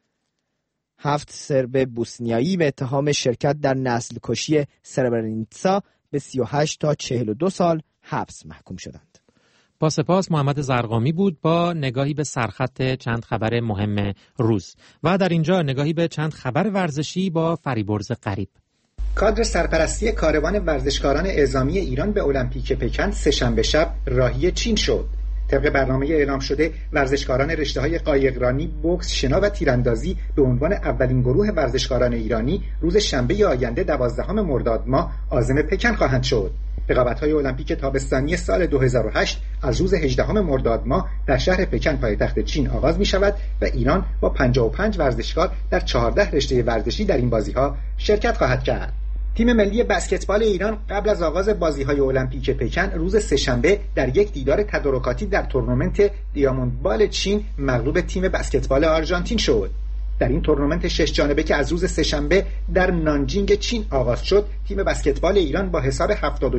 7 سرب بوسنیایی به اتهام شرکت در نسل کشی سربرنیتسا به 38 تا 42 سال حبس محکوم شدند. با سپاس محمد زرقامی بود با نگاهی به سرخط چند خبر مهم روز و در اینجا نگاهی به چند خبر ورزشی با فریبرز غریب. کادر سرپرستی کاروان ورزشکاران اعزامی ایران به المپیک پکن سه‌شنبه شب راهی چین شد. طبق برنامه اعلام شده ورزشکاران رشته‌های قایقرانی، بوکس، شنا و تیراندازی به عنوان اولین گروه ورزشکاران ایرانی روز شنبه آینده 12 مرداد ماه عازم پکن خواهند شد. رقابت‌های المپیک تابستانی سال 2008 از روز 18 مرداد ماه در شهر پکن پایتخت چین آغاز می‌شود و ایران با 55 ورزشکار در 14 رشته ورزشی در این بازی‌ها شرکت خواهد کرد. تیم ملی بسکتبال ایران قبل از آغاز بازی‌های المپیک پکن روز سه‌شنبه در یک دیدار تدارکاتی در تورنمنت دیاموند بال چین مغلوب تیم بسکتبال آرژانتین شد. در این تورنمنت 6 جانبه که از روز سه‌شنبه در نانجینگ چین آغاز شد، تیم بسکتبال ایران با حساب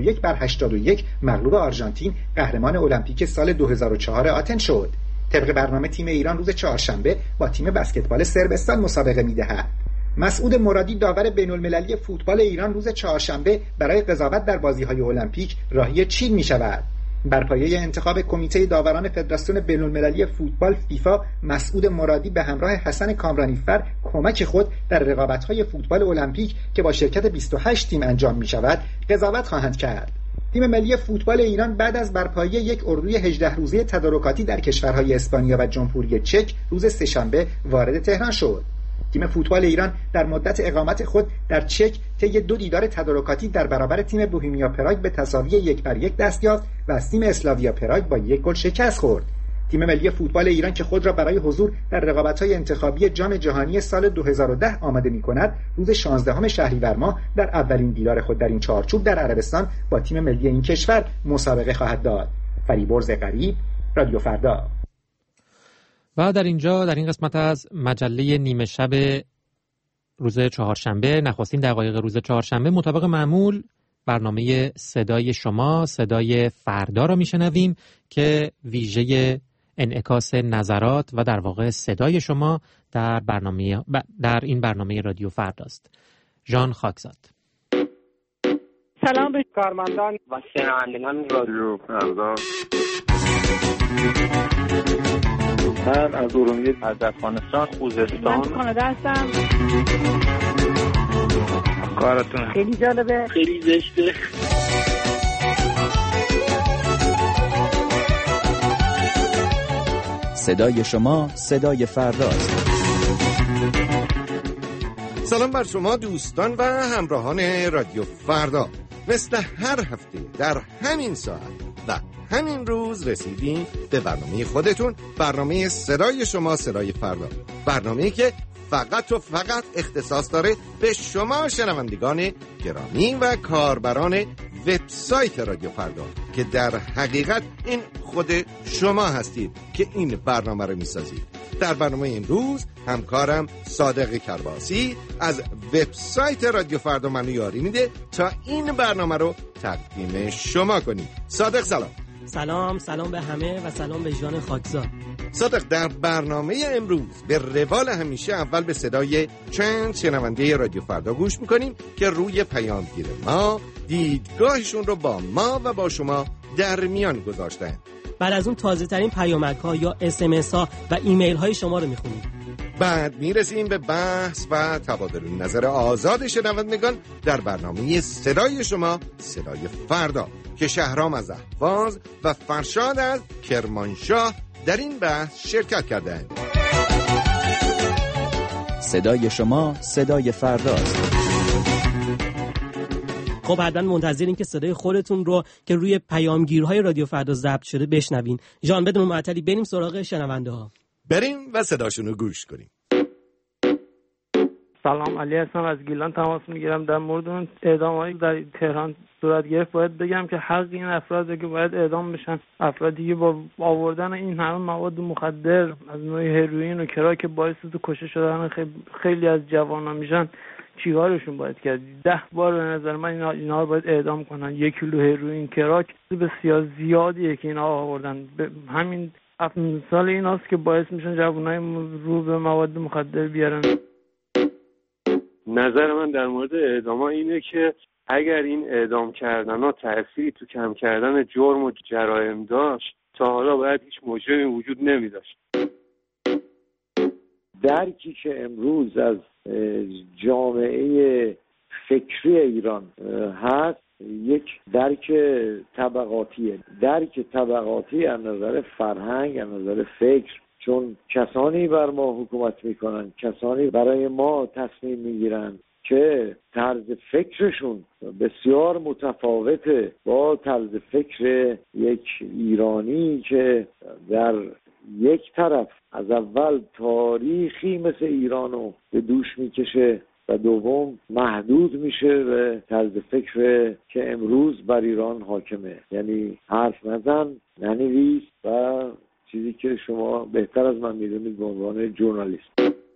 71-81 مغلوب آرژانتین قهرمان المپیک سال 2004 آتن شد. طبق برنامه تیم ایران روز چهارشنبه با تیم بسکتبال صربستان مسابقه می‌دهد. مسعود مرادی داور بین‌المللی فوتبال ایران روز چهارشنبه برای قضاوت در بازی‌های المپیک راهی چین می‌شود. بر پایه انتخاب کمیته داوران فدراسیون بین‌المللی فوتبال فیفا، مسعود مرادی به همراه حسن کامرانیفر کمک خود در رقابت‌های فوتبال المپیک که با شرکت 28 تیم انجام می‌شود قضاوت خواهند کرد. تیم ملی فوتبال ایران بعد از برپایی یک اردوی 18 روزه تدارکاتی در کشورهای اسپانیا و جمهوری چک روز سه‌شنبه وارد تهران شد. تیم فوتبال ایران در مدت اقامت خود در چک طی 2 دیدار تدارکاتی در برابر تیم بوهمیا پراگ به تساوی 1-1 دست یافت و از تیم اسلاویا پراگ با 1 گل شکست خورد. تیم ملی فوتبال ایران که خود را برای حضور در رقابت‌های انتخابی جام جهانی سال 2010 آماده می‌کند، روز 16 شهریور ماه در اولین دیدار خود در این چارچوب در عربستان با تیم ملی این کشور مسابقه خواهد داد. فریبرز غریب، رادیو فردا. و در اینجا در این قسمت از مجله نیمه شب روز چهارشنبه، نخستین دقایق روز چهارشنبه، مطابق معمول برنامه صدای شما، صدای فردا را میشنویم که ویژه انعکاس نظرات و در واقع صدای شما در این برنامه رادیو فرداست. ژان خاکزاد. سلام به کارمندان و شنوندگان رادیو فردا. من از ارومیه، از افغانستان، خوزستان، من کانادا هستم. کارتون خیلی جالبه، خیلی زشته. صدای شما، صدای فرداست. سلام بر شما دوستان و همراهان رادیو فردا. مثل هر هفته در همین ساعت و همین روز رسیدیم به برنامه خودتون، برنامه صدای شما صدای فردا، برنامه‌ای که فقط و فقط اختصاص داره به شما شنوندگان گرامی و کاربران وبسایت رادیو فردا که در حقیقت این خود شما هستید که این برنامه رو میسازید. در برنامه امروز همکارم صادق کرباسی از وبسایت رادیو فردا منو یاری میده تا این برنامه رو تقدیم شما کنیم. صادق سلام. سلام به همه و سلام به جان خاکزاد. صادق، در برنامه امروز به روال همیشه اول به صدای چند شنونده رادیو فردا گوش میکنیم که روی پیامگیر ما دیدگاهشون رو با ما و با شما در میان گذاشتن. بعد از اون تازه ترین پیامک ها یا SMS ها و ایمیل های شما رو میخونیم. بعد میرسیم به بحث و تبادل نظر آزاد شنوندگان در برنامه صدای شما صدای فردا که شهرام از اهواز و فرشاد از کرمانشاه در این بحث شرکت کردند. صدای شما صدای فرداست. خب حتما منتظرین که صدای خودتون رو که روی پیامگیرهای رادیو فردا ضبط شده بشنوین. جان بدون معطلی بریم سراغ شنونده ها. بریم و صداشون رو گوش کنیم. سلام، علی هستم از گیلان تماس میگیرم. در مورد اون اعدام‌هایی در تهران صورت گرفت باید بگم که حق این افرادی که باید اعدام بشن، افرادی که با آوردن این همه مواد مخدر از نوع هروئین و کراک باعث کشته شدن خیلی از جوانان میشن، چیکارشون باید کرد؟ 10 بار به نظر من اینا رو باید اعدام کنن. 1 کیلو هروئین کراک بسیار زیادیه که اینا آوردن. همین مثال ایناست که باعث میشن جوانای رو به مواد مخدر بیارن. نظر من در مورد اعدام اینه که اگر این اعدام کردن ها تأثیری تو کم کردن جرم و جرایم داشت، تا حالا باید هیچ مجرمی وجود نمی داشت. درکی که امروز از جامعه فکری ایران هست یک درک طبقاتیه. درک طبقاتی از نظر فرهنگ، از نظر فکر، چون کسانی بر ما حکومت میکنن، کسانی برای ما تصمیم میگیرن که طرز فکرشون بسیار متفاوته با طرز فکر یک ایرانی که در یک طرف از اول تاریخی مثل ایرانو به دوش میکشه و دوم محدود میشه به طرز فکر که امروز بر ایران حاکمه. یعنی حرف نزن، ننویس و چیزی که شما بهتر از من میدونید به عنوان ژورنالیست.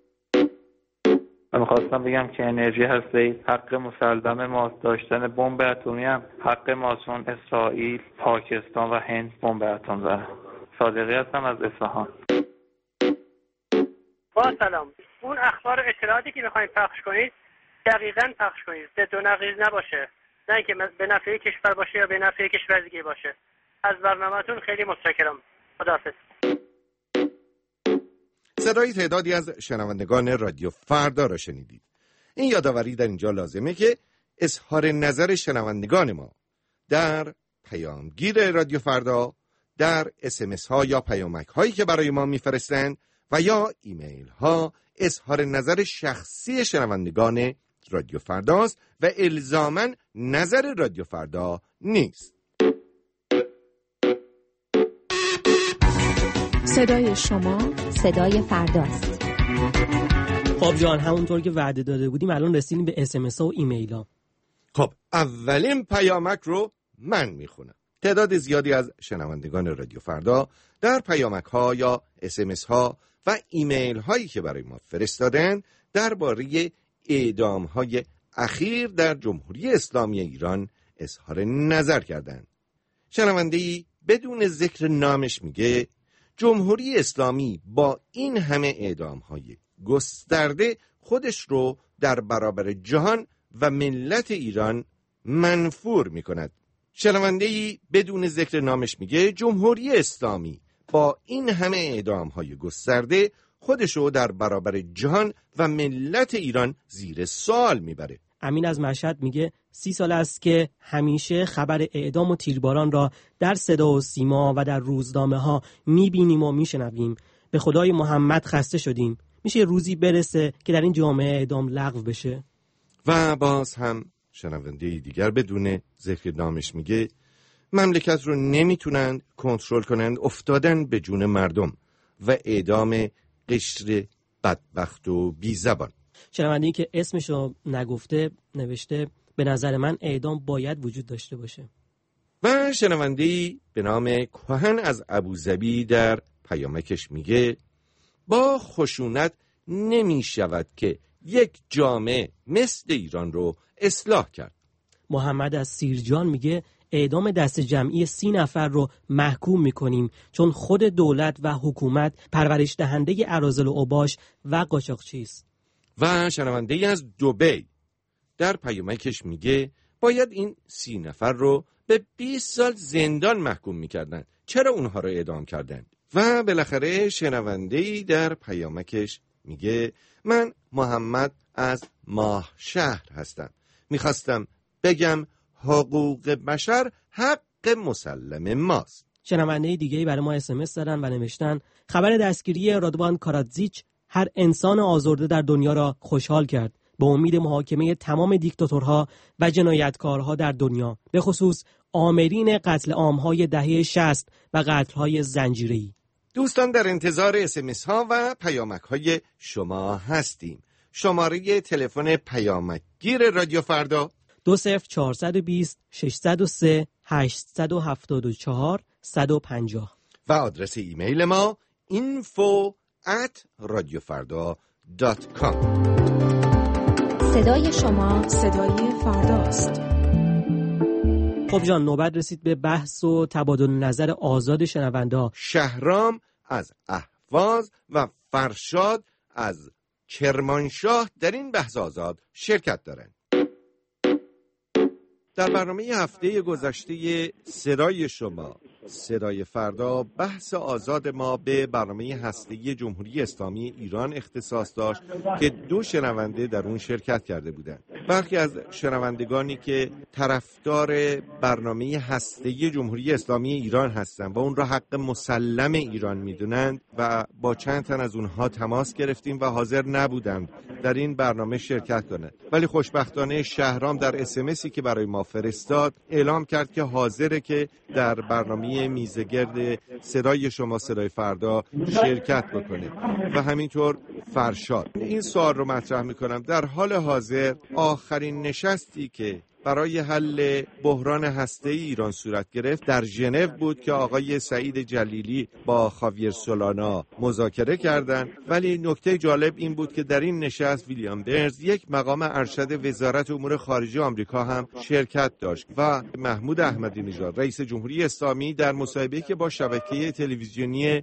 من می‌خواستم بگم که انرژی هسته‌ای حق مسلم ماست، داشتن بمب اتمی هم حق ماست، چون اسرائیل، پاکستان و هند بمب اتم دارن. صادقی هستم از اصفهان. با سلام. اون اخبار و اطلاعاتی که می‌خواید پخش کنید دقیقاً پخش کنید، ضد و نقیض نباشه، نه اینکه به نفع کشور باشه یا به نفع کشور دیگه باشه. از برنامه‌تون خیلی متشکرم. خداحافظ. صدای تعدادی از شنوندگان رادیو فردا را شنیدید. این یادآوری در اینجا لازمه که اظهار نظر شنوندگان ما در پیامگیر رادیو فردا، در SMS ها یا پیامک هایی که برای ما میفرستند و یا ایمیل ها اظهار نظر شخصی شنوندگان رادیو فرداست و الزاماً نظر رادیو فردا نیست. صدای شما صدای فرداست. خب جان، همونطور که وعده داده بودیم الان رسیدیم به SMS ها و ایمیل ها. خب اولین پیامک رو من میخونم. تعداد زیادی از شنوندگان رادیو فردا در پیامک ها یا SMS ها و ایمیل هایی که برای ما فرستادن درباره اعدام های اخیر در جمهوری اسلامی ایران اظهار نظر کردند. شنونده‌ای بدون ذکر نامش میگه جمهوری اسلامی با این همه اعدام‌های گسترده خودش رو در برابر جهان و ملت ایران منفور می‌کند. شنونده‌ای بدون ذکر نامش میگه جمهوری اسلامی با این همه اعدام‌های گسترده خودش رو در برابر جهان و ملت ایران زیر سوال میبره. امین از مشهد میگه 30 سال است که همیشه خبر اعدام و تیرباران را در صدا و سیما و در روزنامه ها میبینیم و میشنویم. به خدای محمد خسته شدیم. میشه روزی برسه که در این جامعه اعدام لغو بشه؟ و باز هم شنونده دیگر بدون ذکر نامش میگه مملکت رو نمیتونند کنترل کنند، افتادن به جون مردم و اعدام قشر بدبخت و بیزبان. شنونده‌ای که اسمشو نگفته نوشته به نظر من اعدام باید وجود داشته باشه. و شنونده‌ای به نام کهن از ابوظبی در پیامکش میگه با خشونت نمی شود که یک جامعه مثل ایران رو اصلاح کرد. محمد از سیرجان میگه اعدام دست جمعی 30 نفر رو محکوم میکنیم چون خود دولت و حکومت پرورش دهنده اراذل و اوباش و قاچاقچی است. و شنونده‌ای از دبی در پیامکش میگه باید این 30 نفر رو به 20 سال زندان محکوم میکردن. چرا اونها رو اعدام کردن؟ و بالاخره شنونده‌ای در پیامکش میگه من محمد از ماه شهر هستم. میخواستم بگم حقوق بشر حق مسلم ماست. شنونده دیگه‌ای برای ما اسمس دادن و نوشتن خبر دستگیری رادوان کارادزیچ هر انسان آزرده در دنیا را خوشحال کرد. به امید محاکمه تمام دیکتاتورها و جنایتکارها در دنیا، به خصوص آمرین قتل عام‌های دهه 60 و قتل‌های زنجیره‌ای. دوستان در انتظار اسمس ها و پیامک های شما هستیم. شماره تلفن پیامکگیر رادیو فردا 20420 603 874 150 و آدرس ایمیل ما info@radiofarda.com. صدای شما صدای فرداست. خب جان، نوبت رسید به بحث و تبادل نظر آزاد شنونده. شهرام از اهواز و فرشاد از کرمانشاه در این بحث آزاد شرکت دارند. در برنامه هفته گذشته صدای شما صدای فردا بحث آزاد ما به برنامه هسته‌ای جمهوری اسلامی ایران اختصاص داشت که 2 شنونده در اون شرکت کرده بودند. برخی از شنوندگانی که طرفدار برنامه هسته‌ای جمهوری اسلامی ایران هستند و اون را حق مسلم ایران میدونند و با چند تن از اونها تماس گرفتیم و حاضر نبودند در این برنامه شرکت کنند. ولی خوشبختانه شهرام در اسمسی که برای ما فرستاد اعلام کرد که حاضره که در برنامه میزگرد صدای شما صدای فردا شرکت بکنه و همینطور فرشاد. این سوال رو مطرح میکنم، در حال حاضر آخرین نشستی که برای حل بحران هسته‌ای ایران صورت گرفت در ژنو بود که آقای سعید جلیلی با خاویر سولانا مذاکره کردند. ولی نکته جالب این بود که در این نشست ویلیام برنز، یک مقام ارشد وزارت امور خارجه آمریکا هم شرکت داشت و محمود احمدی نژاد رئیس جمهوری اسلامی در مصاحبه‌ای که با شبکه تلویزیونی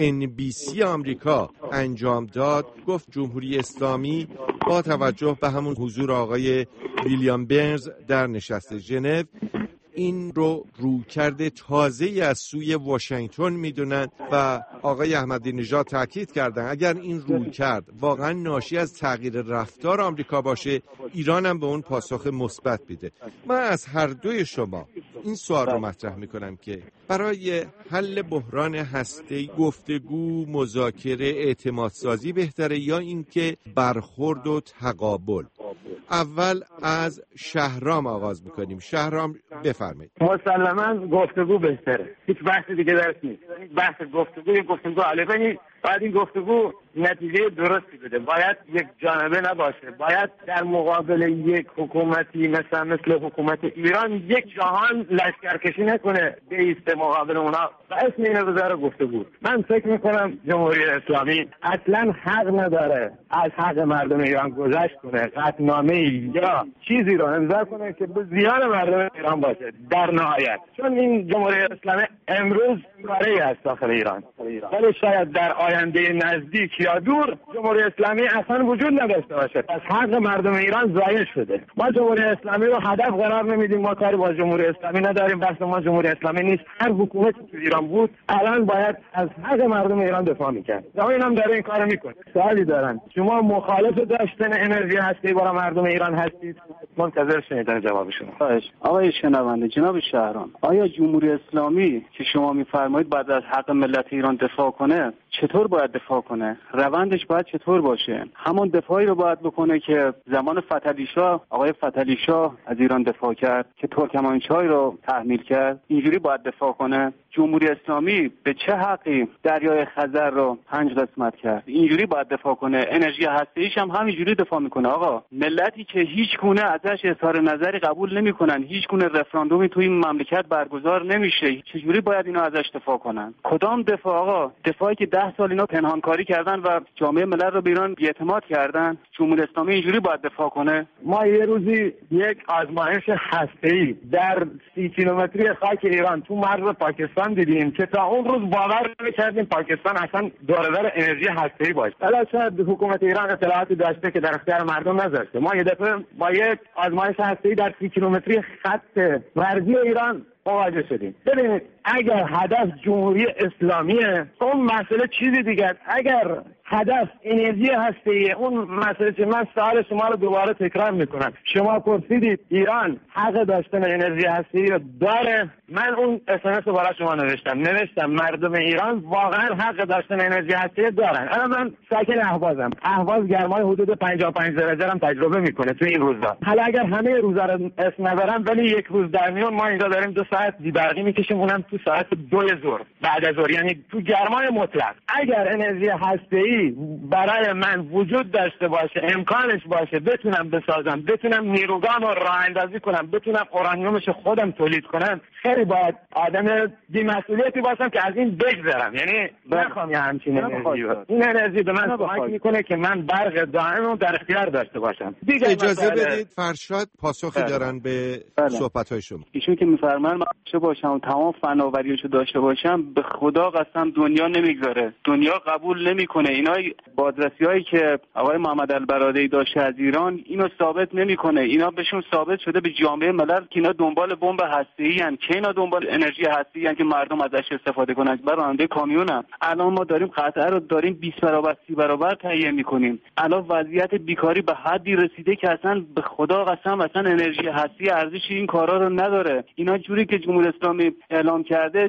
NBC آمریکا انجام داد گفت جمهوری اسلامی با توجه به همون حضور آقای ویلیام برنز در نشست ژنو این رو رویکرد تازه‌ای از سوی واشنگتن میدونن و آقای احمدی نژاد تاکید کردن اگر این رویکرد واقعا ناشی از تغییر رفتار آمریکا باشه، ایران هم به اون پاسخ مثبت میده. من از هر دوی شما این سوال رو مطرح میکنم که برای حل بحران هسته‌ای گفتگو، مذاکره، اعتماد سازی بهتره یا اینکه برخورد و تقابل؟ اول از شهرام آغاز میکنیم. شهرام بفرمایید. مسلماً گفتگو بهتره، هیچ بحث دیگه درش نیست. بحث گفتگو علیه نیست. باید این گفتگو نتیجه درستی بده، باید یک جانبه نباشه. باید در مقابل یک حکومتی مثل حکومت ایران یک جهان لشکرکشی نکنه بیسته مقابل اونا و اسم اینو بذاره گفتگو. من فکر میکنم جمهوری اسلامی اصلا حق نداره از حق مردم ایران گذشت کنه، قطعنامه یا چیزی رو امضا کنه که به زیان مردم ایران باشه در نهایت. چون این جمهوری اسلامی امروز کاری است داخل ایران، ولی شاید در آینده نزدیک یا دور جمهوری اسلامی اصلا وجود نداشته باشه. پس حق مردم ایران ضایع شده. ما جمهوری اسلامی رو هدف قرار نمیدیم، ما کاری با جمهوری اسلامی نداریم، بحث ما جمهوری اسلامی نیست. هر حکومتی تو ایران بود الان باید از حق مردم ایران دفاع میکرد. این هم داره این کارو میکنه. سوالی دارن، شما مخالف داشتن انرژی هسته‌ای برای مردم ایران هستید؟ منتظر شنیدن جواب شما. آقای شنونده، جناب شهرام، آیا جمهوری اسلامی که شما میفرمایید بعد از حق ملت ایران دفاع کنه چطور چطور باید دفاع کنه، روندش باید چطور باشه. همون دفاعی رو باید بکنه که زمان آقای فتحعلی شاه از ایران دفاع کرد که ترکمانچای رو تحمیل کرد. اینجوری باید دفاع کنه. جمهوری اسلامی به چه حقی دریای خزر رو 5 قسمت کرد؟ اینجوری باید دفاع کنه. انرژی هسته‌ایش هم همینجوری دفاع میکنه. آقا ملتی که هیچ گونه ازش اظهار نظری قبول نمیکنن، هیچ گونه رفراندومی توی این مملکت برگزار نمیشه، چجوری باید اینا ازش دفاع کنن؟ کدام دفاع آقا؟ دفاعی که 10 سال اینا پنهانکاری کردن و جامعه ملل رو به ایران بی‌اعتماد کردن. جمهوری اسلامی اینجوری باید دفاع کنه؟ ما یه روزی یک آزمایش هسته‌ای در 30 کیلومتری خاک ایران تو مرز پاکستان دیدیم که تا اون روز باور نمی‌کردیم پاکستان اصلا داره‌دار انرژی هسته‌ای باشه. حالا شاید حکومت ایران اطلاعاتی داشته که در اختیار مردم نذاشته. ما یه دفعه با یک آزمایش هسته‌ای در 30 کیلومتری خط مرزی ایران مواجه شدیم. ببینید اگر هدف جمهوری اسلامیه اون مسئله چیزی دیگه است. اگر هدف انرژی هسته‌ای اون مسئله چه؟ من سوال شما رو دوباره تکرار میکنم. شما پرسیدید ایران حق داشتن انرژی هسته‌ای رو داره. من اون SMS رو برای شما نوشتم مردم ایران واقعا حق داشتن انرژی هسته‌ای دارن. الان من ساکن اهوازم. اهواز گرمای حدود 55 درجه هم تجربه میکنه تو این روزا. حالا اگر همه روزا رو اسم نبرم ولی یک روز در میون ما اینجا داریم 2 ساعت بی‌برقی میکشیم، اونم تو ساعت 2 ظهر بعد از ظهر، یعنی تو گرمای مطلق. اگر انرژی هسته‌ای برای من وجود داشته باشه، امکانش باشه، بتونم بسازم، بتونم نیروگان رو راه اندازی کنم، بتونم اورانیومش خودم تولید کنم، خیلی باید آدم بی‌مسئولیتی باشم که از این بگذرم. یعنی نخوام یه همچین انرژی رو. این انرژی به من کمک میکنه که من برق دائم رو در اختیار داشته باشم. اجازه بدید فرشاد پاسخی دارن به صحبت‌های شما. ایشون که میفرمان من چه باشم تمام فناوریشو داشته باشم، به خدا قسم دنیا نمیگذاره، دنیا قبول نمیکنه. اینا بازرسی‌هایی که آقای محمد البرادعی داشته از ایران اینو ثابت نمیکنه. اینا بهشون ثابت شده به جامعه ملل که اینا دنبال بمب هسته‌ای ان، که اینا دنبال انرژی هسته‌ای ان که مردم ازش استفاده کنن. راننده کامیونن. الان ما داریم قطعه رو داریم 20 برابر 30 برابر تهیه میکنیم. الان وضعیت بیکاری به حدی رسیده که اصلا به خدا قسم اصلا انرژی هسته‌ای ارزش این کارا رو نداره. اینا جوری که جمهوری اسلامی اعلام کرده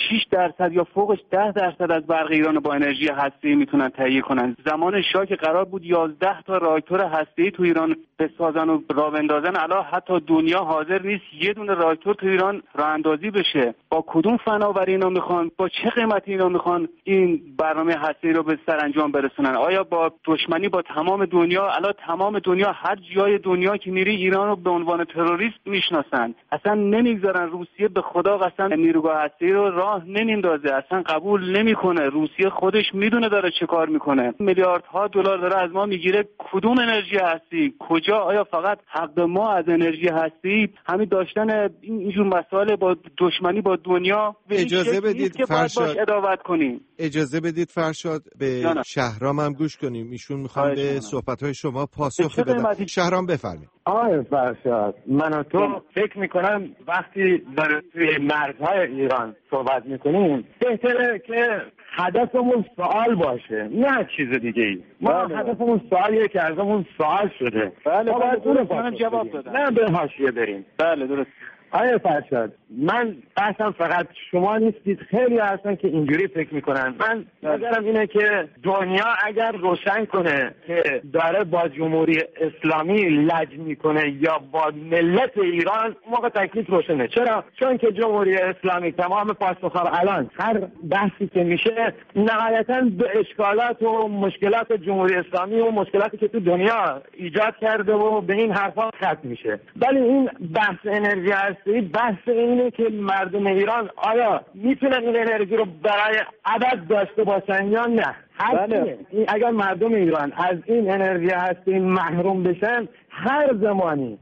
5-6% یا فوقش 10% از برق ایران با انرژی هسته‌ای میتونن تهیه کنن. زمان شاه که قرار بود 11 تا راکتور هسته‌ای تو ایران بسازن و راه بندازن، الان حتی دنیا حاضر نیست یه دونه راکتور تو ایران راه اندازی بشه. با کدوم فناوری اینا میخوان، با چه قیمتی اینا میخوان این برنامه هسته‌ای رو به سرانجام برسونن؟ آیا با دشمنی با تمام دنیا؟ الان تمام دنیا هر جای دنیا که میری ایران رو به عنوان تروریست میشناسن. اصلا نمیگذارن. روسیه به خدا قسم نیروگاه هسته‌ای رو راه نمیندازه، اصلا قبول نمیکنه. روسیه خودش میدونه داره چه کار میکنه. میلیاردها دلار داره از ما میگیره. کدوم انرژی هستی؟ کجا؟ آیا فقط حق ما از انرژی هستی همین داشتن اینجور مسائل با دشمنی با دنیا؟ اجازه بدید فرشاد ادامت کنیم. اجازه بدید فرشاد به شهرام هم گوش کنیم. ایشون میخوان به صحبت‌های شما پاسخ بدن. شهرام بفرمایید. آقای فرشاد، من و تو فکر میکنم وقتی در توی مرزهای ایران صحبت میکنیم بهتره که هدفمون سوال باشه، نه چیز دیگه ای. ما هدفمون سوالیه که ازمون سوال شده. بله باید جواب بدم، نه به حاشیه بریم. بله درست. آیا فرشاد، من اصلا فقط شما نیستید، خیلی هستن که اینجوری فکر میکنن. من نظرم اینه که دنیا اگر روشن کنه که داره با جمهوری اسلامی لج میکنه یا با ملت ایران، موقع تکلیف روشنه. چرا؟ چون که جمهوری اسلامی تمام پاسخ‌ها الان هر بحثی که میشه نهایتاً به اشکالات و مشکلات جمهوری اسلامی و مشکلاتی که تو دنیا ایجاد کرده و به این حرفا ختم میشه. ولی این بحث انرژی بحث اینه که مردم ایران آیا میتونن این انرژی رو برای ابد داشته باشن یا نه. بله. اگر مردم ایران از این انرژی هستی محروم بشن هر زمانی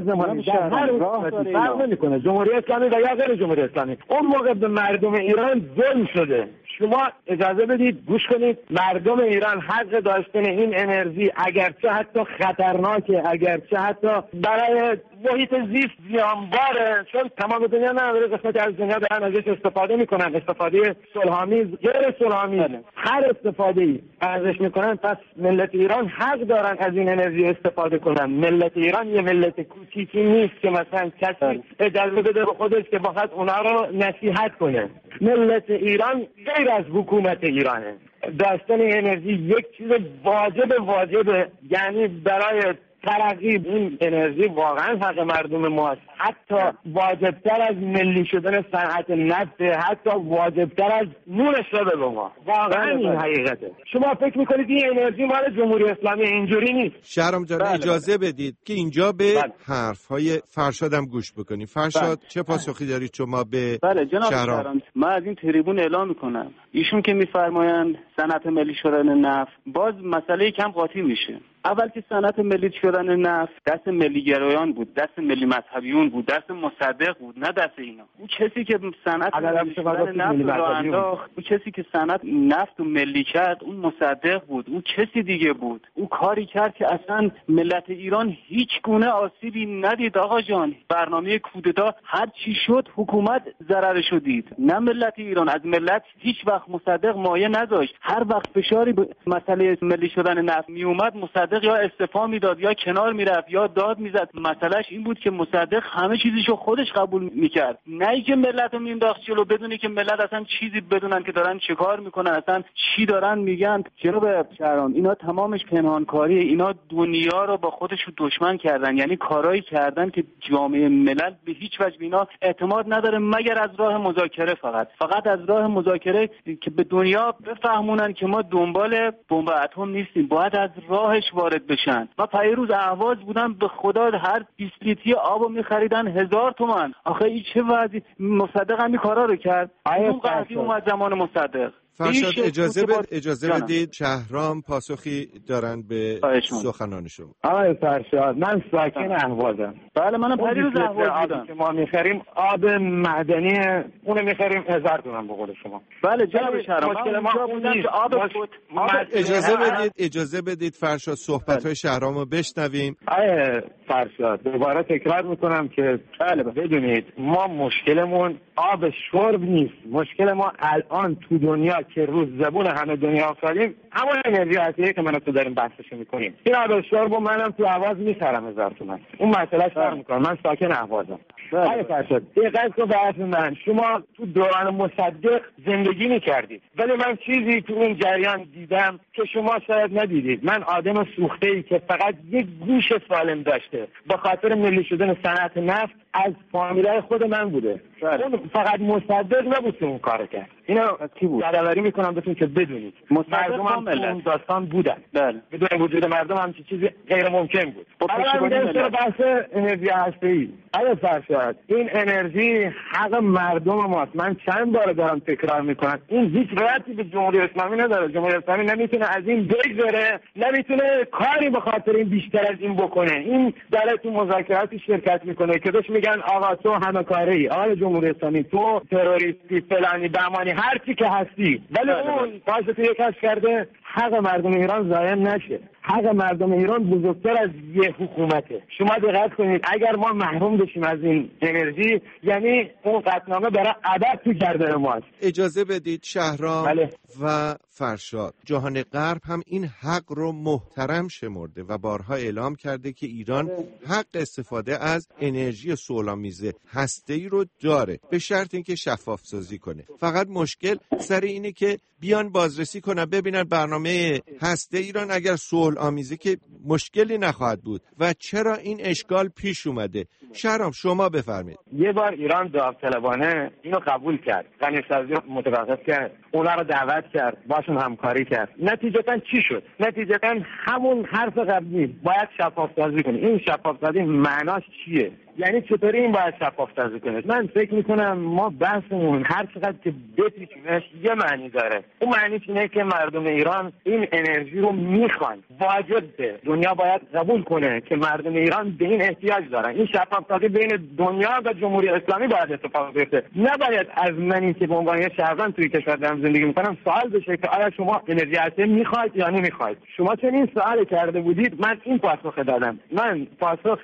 در هر وقتی فرق نمیکنه جمهوری اسلامی و یا غیر جمهوری اسلامی، اون موقع به مردم ایران ظلم شده. شما اجازه بدید گوش کنید. مردم ایران حق داشتن این انرژی اگرچه حتی خطرناکه، اگرچه حتی برای محیط زیست زیانباره، چون تمام دنیا نداره قسمتی از دنیا دارن ازش استفاده میکنن، استفاده صلح‌آمیز غیر صلح‌آمیز، هر استفاده استفاده‌ای ارزش میکنن، پس ملت ایران حق دارن از این انرژی استفاده کنن. ملت ایران یه ملت کوچیکی نیست که مثلا کسی اجازه بده به خودش که بخواد اونا رو نصیحت کنه. ملت ایران غیر از حکومت ایرانه. داشتن انرژی یک چیز واجبه، یعنی برای ترقی این انرژی واقعا حق مردم ماست. حتی واجبتر از ملی شدن صنعت نفت، حتی واجبتر از نون شب به ما. واقعا این حقیقته. شما فکر میکنید این انرژی مال جمهوری اسلامی؟ اینجوری نیست. شهرام جان اجازه بدید که اینجا به حرفهای فرشاد هم گوش بکنیم. فرشاد چه پاسخی دارید شما به شهرام؟ من از این تریبون اعلام میکنم ایشون که میفرمایند صنعت ملی شدن نفت، باز مسئله کم قاطی میشه. اول که صنعت ملی شدن نفت دست ملی گرایان بود، دست ملی مذهبیون بود، دست مصدق بود، نه دست اینا. اون کسی که صنعت ملی شدن نفت رو انداخت، اون کسی که صنعت نفت رو ملی کرد، اون مصدق بود، اون کسی دیگه بود. اون کاری کرد که اصلا ملت ایران هیچ گونه آسیبی ندید. آقا جان، برنامه کودتا هر چی شد حکومت ضررشو دید، نه ملت ایران. از ملت هیچ وقت مصدق مایه نذاشت. هر وقت فشاری به مسئله ملی شدن نفت می اومد، مصدق یا استعفا میداد یا کنار میرفت یا داد میزد. مسئلهش این بود که مصدق همه چیزیشو خودش قبول میکرد، نه اینکه ملت رو مینداخت جلو بدونی که ملت اصلا چیزی بدونن که دارن چه کار میکنن، اصلا چی دارن میگن. جناب شهرام، اینا تمامش پنهانکاریه. اینا دنیا رو با خودشون دشمن کردن، یعنی کارایی کردن که جامعه ملل به هیچ وجه اینا اعتماد نداره مگر از راه مذاکره. فقط از راه مذاکره که به دنیا بفهمونن که ما دنبال بمب اتم نیستیم، باید از راهش وارد بشن. من پیروز اهواز بودم، به خدا هر 20 لیتری آبو می‌خریدن 1000 تومان. آخه این چه وضعی؟ مصدق هم این کارا رو کرد. اون قضیه اومد زمان مصدق. فرشاد اجازه بدید شهرام پاسخی دارن به سخنان شما. آقای فرشاد، من ساکن اهوازم. بله، منم پیروز اهواز بودم. که ما می‌خریم آب معدنی، اونو می‌خریم 1000 تومان به قول شما. بله جناب شهرام، مشکل ما اون آب اجازه بدید فرشاد صحبت‌های شهرامو بشنویم. آقای فرشاد، دوباره تکرار میکنم که بدونید ما مشکلمون آب شرب نیست. مشکل ما الان تو دنیا که روز زبون همه دنیا افتادیم همون انرژی هستیه که من تو داریم بحثش میکنیم. این آب شرب منم تو اهواز میخرم 1000 تومان. اون مسئله فرق میکنه. من ساکن اهوازم. آقای فرشاد، دقیق به حرف من، شما تو دوران مصدق زندگی میکردید، ولی من چیزی تو اون جریان دیدم که شما شاید ندیدید. من آدم سوخته‌ای که فقط یک گوش سالم داشته به خاطر ملی شدن صنعت نفت از فامیلای خود من بوده. اون فقط مصدق نبود که اون کارو کرد. اینا یادآوری میکنم بهتون که بدونید مردم هم اون داستان بودن. بدون وجود مردم هم چیزی غیر ممکن بود. حالا بحث انرژی هسته‌ای. آیا فرشاد، این انرژی حق مردم ماست. من چند بار دارم تکرار میکنم، این هیچ ربطی به جمهوری اسلامی نداره. جمهوری اسلامی نمیتونه از این بگذره، نمیتونه کاری به خاطر این بیشتر از این بکنه. این داره تو مذاکراتی شرکت میکنه که بهش میگن آقا تو همه کاری، آقا جمهوری اسلامی تو تروریستی فلانی بهمانی هر چی که هستی، ولی اون پاشو یک کش کرده حق مردم ایران ضایع نشه. حق مردم ایران بزرگتر از یه حکومته. شما دقت کنید، اگر ما محروم بشیم از این انرژی یعنی اون قطعنامه برای ابد تو گردن ماست. اجازه بدید شهرام و فرشاد، جهان غرب هم این حق رو محترم شمرده و بارها اعلام کرده که ایران حق استفاده از انرژی صلح‌آمیز هسته‌ای رو داره، به شرط اینکه شفاف سازی کنه. فقط مشکل سر اینه که بیان بازرسی کنن ببینن برنامه هسته ایران اگر صلح‌آمیزی که مشکلی نخواهد بود و چرا این اشکال پیش اومده. شهرام شما بفرمایید. یه بار ایران داوطلبانه اینو قبول کرد، غنی‌سازی متوقف کرد، اونا رو دعوت کرد، باشون همکاری کرد. نتیجتاً چی شد؟ نتیجتاً همون حرف قبلی، باید شفاف سازی کنیم. این شفاف سازی معناش چیه؟ یعنی چطوری این باید شفاف سازی کنه؟ من فکر میکنم ما بحثمون هر چقدر که بپیچیمش یه معنی داره. اون معنیش اینه که مردم ایران این انرژی رو میخوان، واجبه. دنیا باید قبول کنه که مردم ایران به این احتیاج دارن. این شفاف سازی بین دنیا و جمهوری اسلامی باید اتفاق بیفته. نباید از منی که به عنوان یه شهروند توی کشور دارم زندگی میکنم سوال بشه که آیا شما انرژی هسته میخواید یا نمیخواید. شما چنین سوال کرده بودید، من این پاسخ دادم. من پاسخ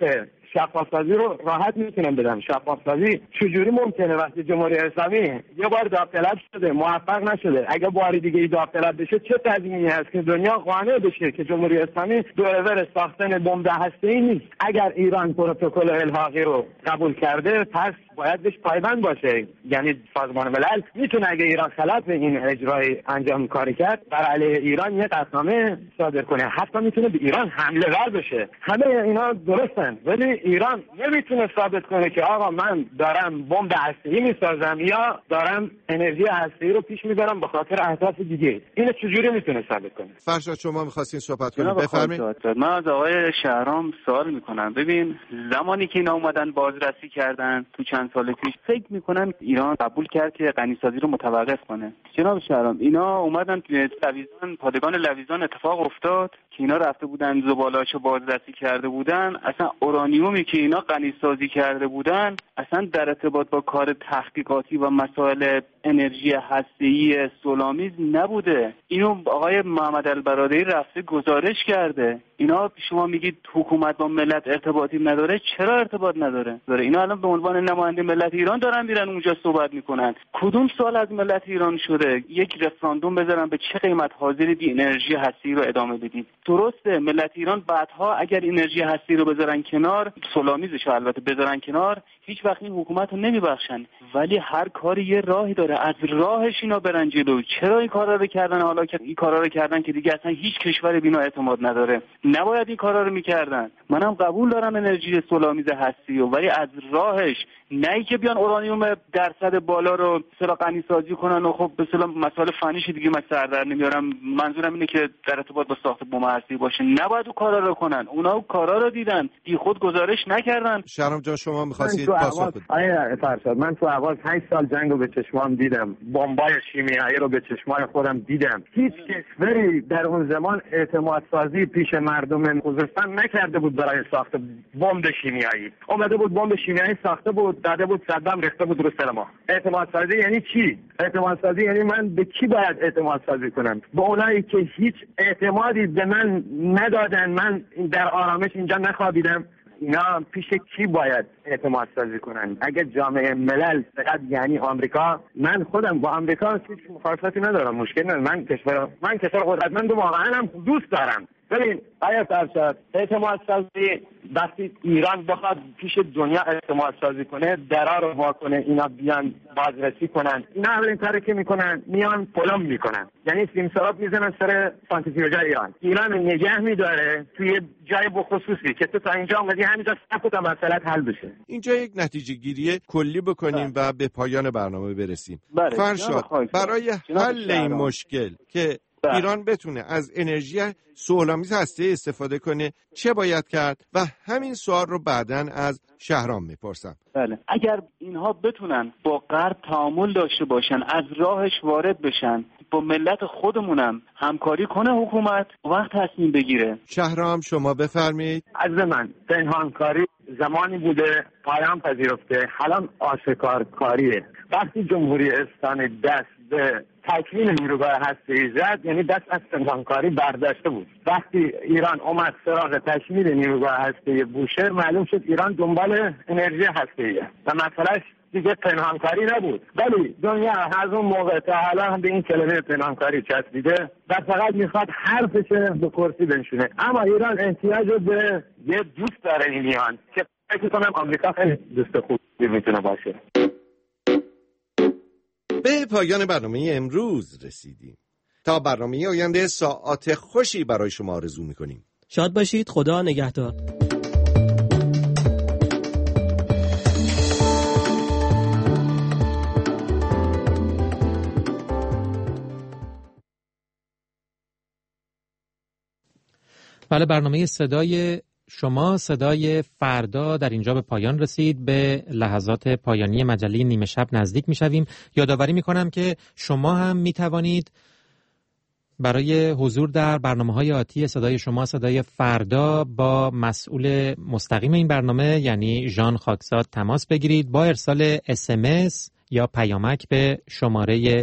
شفاف‌سازی رو راحت میتونم بدم. شفاف‌سازی چجوری ممکنه وقتی جمهوری اسلامی یه بار داوطلب شده موفق نشده، اگه بار دیگه داوطلب بشه چه تضمینی هست که دنیا قانع بشه که جمهوری اسلامی دورور ساختن بمب هسته‌ای نیست؟ اگر ایران پروتکل الحاقی رو قبول کرده پس باید بهش پایبند باشه. یعنی سازمان ملل میتونه اگه ایران خلاف این اجرای انجام کاری کرد بر علیه ایران یه قطعنامه صادر کنه، حتی میتونه به ایران حمله ور بشه. همه اینا درستن ولی ایران نمیتونه ثابت کنه که آقا من دارم بمب هسته‌ای میسازم یا دارم انرژی هسته‌ای رو پیش میبرم به خاطر اهداف دیگه. اینو چجوری میتونه ثابت کنه؟ فرشاد شما می‌خواستین صحبت کنید، بفرمایید. من از آقای شهرام سوال میکنم. ببین زمانی که اینا اومدن بازرسی کردن تو چند سال پیش فکر میکنن ایران قبول کرد که غنیسازی رو متوقف کنه. جناب شهرام اینا اومدن توی لویزان، پادگان لویزان اتفاق افتاد که اینا رفته بودن زباله‌اشو بازرسی کرده بودن، اصلا اورانیومی که اینا غنیسازی کرده بودن اصلا در ارتباط با کار تحقیقاتی و مسائل انرژی هسته‌ای صلح‌آمیز نبوده. اینو آقای محمد البرادعی رفته گزارش کرده. اینا شما میگید حکومت با ملت ارتباطی نداره، چرا ارتباط نداره؟ اینا الان به عنوان نماینده ملت ایران دارن میرن اونجا صحبت میکنن. کدوم سال از ملت ایران شده یک رفراندوم بذارن به چه قیمت حاضرید انرژی هسته‌ای رو ادامه بدید؟ درسته ملت ایران بعدها اگر انرژی هسته‌ای رو بذارن کنار، صلح‌آمیزش رو البته بذارن کنار، هیچ وقت این حکومت رو نمیبخشن، ولی هر کاری یه راهی داره، از راهش اینا برن جلو. چرا این کارا رو کردن؟ حالا که این کارا رو کردن که دیگه اصلا هیچ کشور بینا اعتماد نداره، نباید این کارا رو میکردن. منم قبول دارم انرژی صلح‌آمیز هستی ولی از راهش، نه اینکه بیان اورانیوم درصد بالا رو مثلا غنیسازی کنن و خب مثلا مسائل فنیش دیگه من سر در نمیارم. منظورم اینه که در ارتباط با ساخت بمب هسته‌ای باشه، نباید اون کارا رو کنن. اونا اون کارا رو دیدن، بی خود گزارش نکردن. شهرام جان شما می‌خواستید پاسخ بدید. آیا فرشاد من تو اول 8 سال جنگ رو به چشمام دیدم، بمبای شیمیایی رو به چشمای خودم دیدم. هیچ کشوری در اون زمان اعتماد سازی پیش مردم خوزستان نکرده بود برای ساخت بمب شیمیایی. اومده بود بمب شیمیایی ساخته بود، داده بود، صدام ریخته بود رو سر ما. اعتماد سازی یعنی چی؟ اعتماد سازی یعنی من به کی باید اعتماد سازی کنم؟ به اونایی که هیچ اعتمادی به من ندادن، من در آرامش اینجا نخوابیدم. اینا پیش کی باید اعتماد سازی کنن؟ اگه جامعه ملل فقط یعنی آمریکا، من خودم با آمریکا هیچ مخالفتی ندارم، مشکل ندارم. من کشور قدرتمند واقعا هم دوست دارم. ببین آیا فرشاد اعتماد سازی وقتی ایران بخواد پیش دنیا اعتماد سازی کنه، درا رو وا کنه، اینا بیان بازرسی کنن، اینا اولین کاری که میکنن میان پلم میکنن، یعنی سیمسارات میزنن سر سانتریفیوژ ایران نگه میداره توی جای بخصوصی که تو تا اینجا اومدی همینجا صف تا مسئله حل بشه. اینجا یک نتیجه گیری کلی بکنیم و به پایان برنامه برسیم. فرشاد برای حل این مشکل که ایران بتونه از انرژی صلح‌آمیز هسته‌ای استفاده کنه چه باید کرد؟ و همین سوال رو بعداً از شهرام میپرسم. بله، اگر اینها بتونن با غرب تعامل داشته باشن، از راهش وارد بشن، با ملت خودمونم همکاری کنه حکومت، وقت تصمیم بگیره. شهرام شما بفرمایید. از من پنهانکاری زمانی بوده پایان پذیرفته، حالا آشکارکاریه. وقتی جمهوری اسلامی دست به تکمیل نیروگاه هسته‌ای زد، یعنی دست از پنهانکاری برداشته بود. وقتی ایران اومد سراغ تکمیل نیروگاه هسته‌ای بوشهر، معلوم شد ایران دنبال انرژی هسته‌ایه و مسئلهش دیگه پنهانکاری نبود. ولی دنیا از اون موقع تا حالا هم به این کلمه پنهانکاری چسبیده و فقط میخواد حرفش به کرسی بنشونه. اما ایران احتیاج به یه دوست داره این میان که فکر کنم آمریکا خیلی دوست خوبی میتونه باشه. به پایان برنامه امروز رسیدیم. تا برنامه آینده ساعات خوشی برای شما آرزو میکنیم. شاد باشید. خدا نگهدار. بله، برنامه صدای شما، صدای فردا در اینجا به پایان رسید. به لحظات پایانی مجله نیمه شب نزدیک میشویم. یادآوری میکنم که شما هم میتوانید برای حضور در برنامه‌های آتی صدای شما، صدای فردا، با مسئول مستقیم این برنامه یعنی ژان خاکزاد تماس بگیرید با ارسال SMS یا پیامک به شماره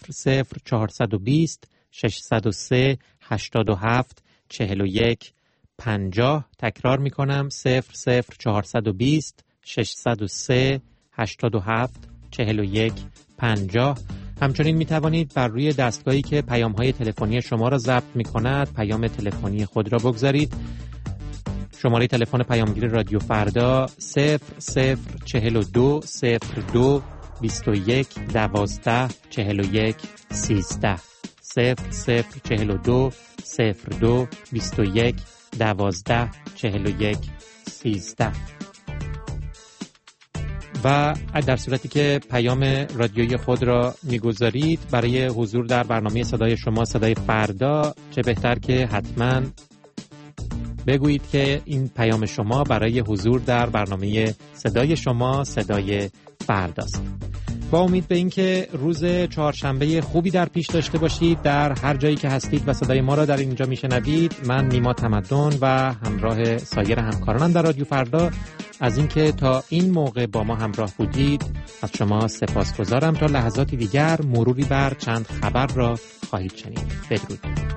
00420 603 87 41 50. تکرار میکنم 00420 603 87 41 50. همچنین می توانید بر روی دستگاهی که پیام‌های تلفنی شما را ضبط می‌کند پیام تلفنی خود را بگذارید. شماره تلفن پیامگیر رادیو فردا 0042 02 21 12 41 13 0042 02 21 12 41 13. و در صورتی که پیام رادیویی خود را میگذارید برای حضور در برنامه صدای شما صدای فردا، چه بهتر که حتما بگویید که این پیام شما برای حضور در برنامه صدای شما صدای فرداست. با امید به اینکه روز چهارشنبه خوبی در پیش داشته باشید در هر جایی که هستید و صدای ما را در اینجا میشنوید، من نیما تمدن و همراه سایر همکارانم در رادیو فردا از اینکه تا این موقع با ما همراه بودید از شما سپاسگزارم. تا لحظاتی دیگر مروری بر چند خبر را خواهید شنید. بدرود.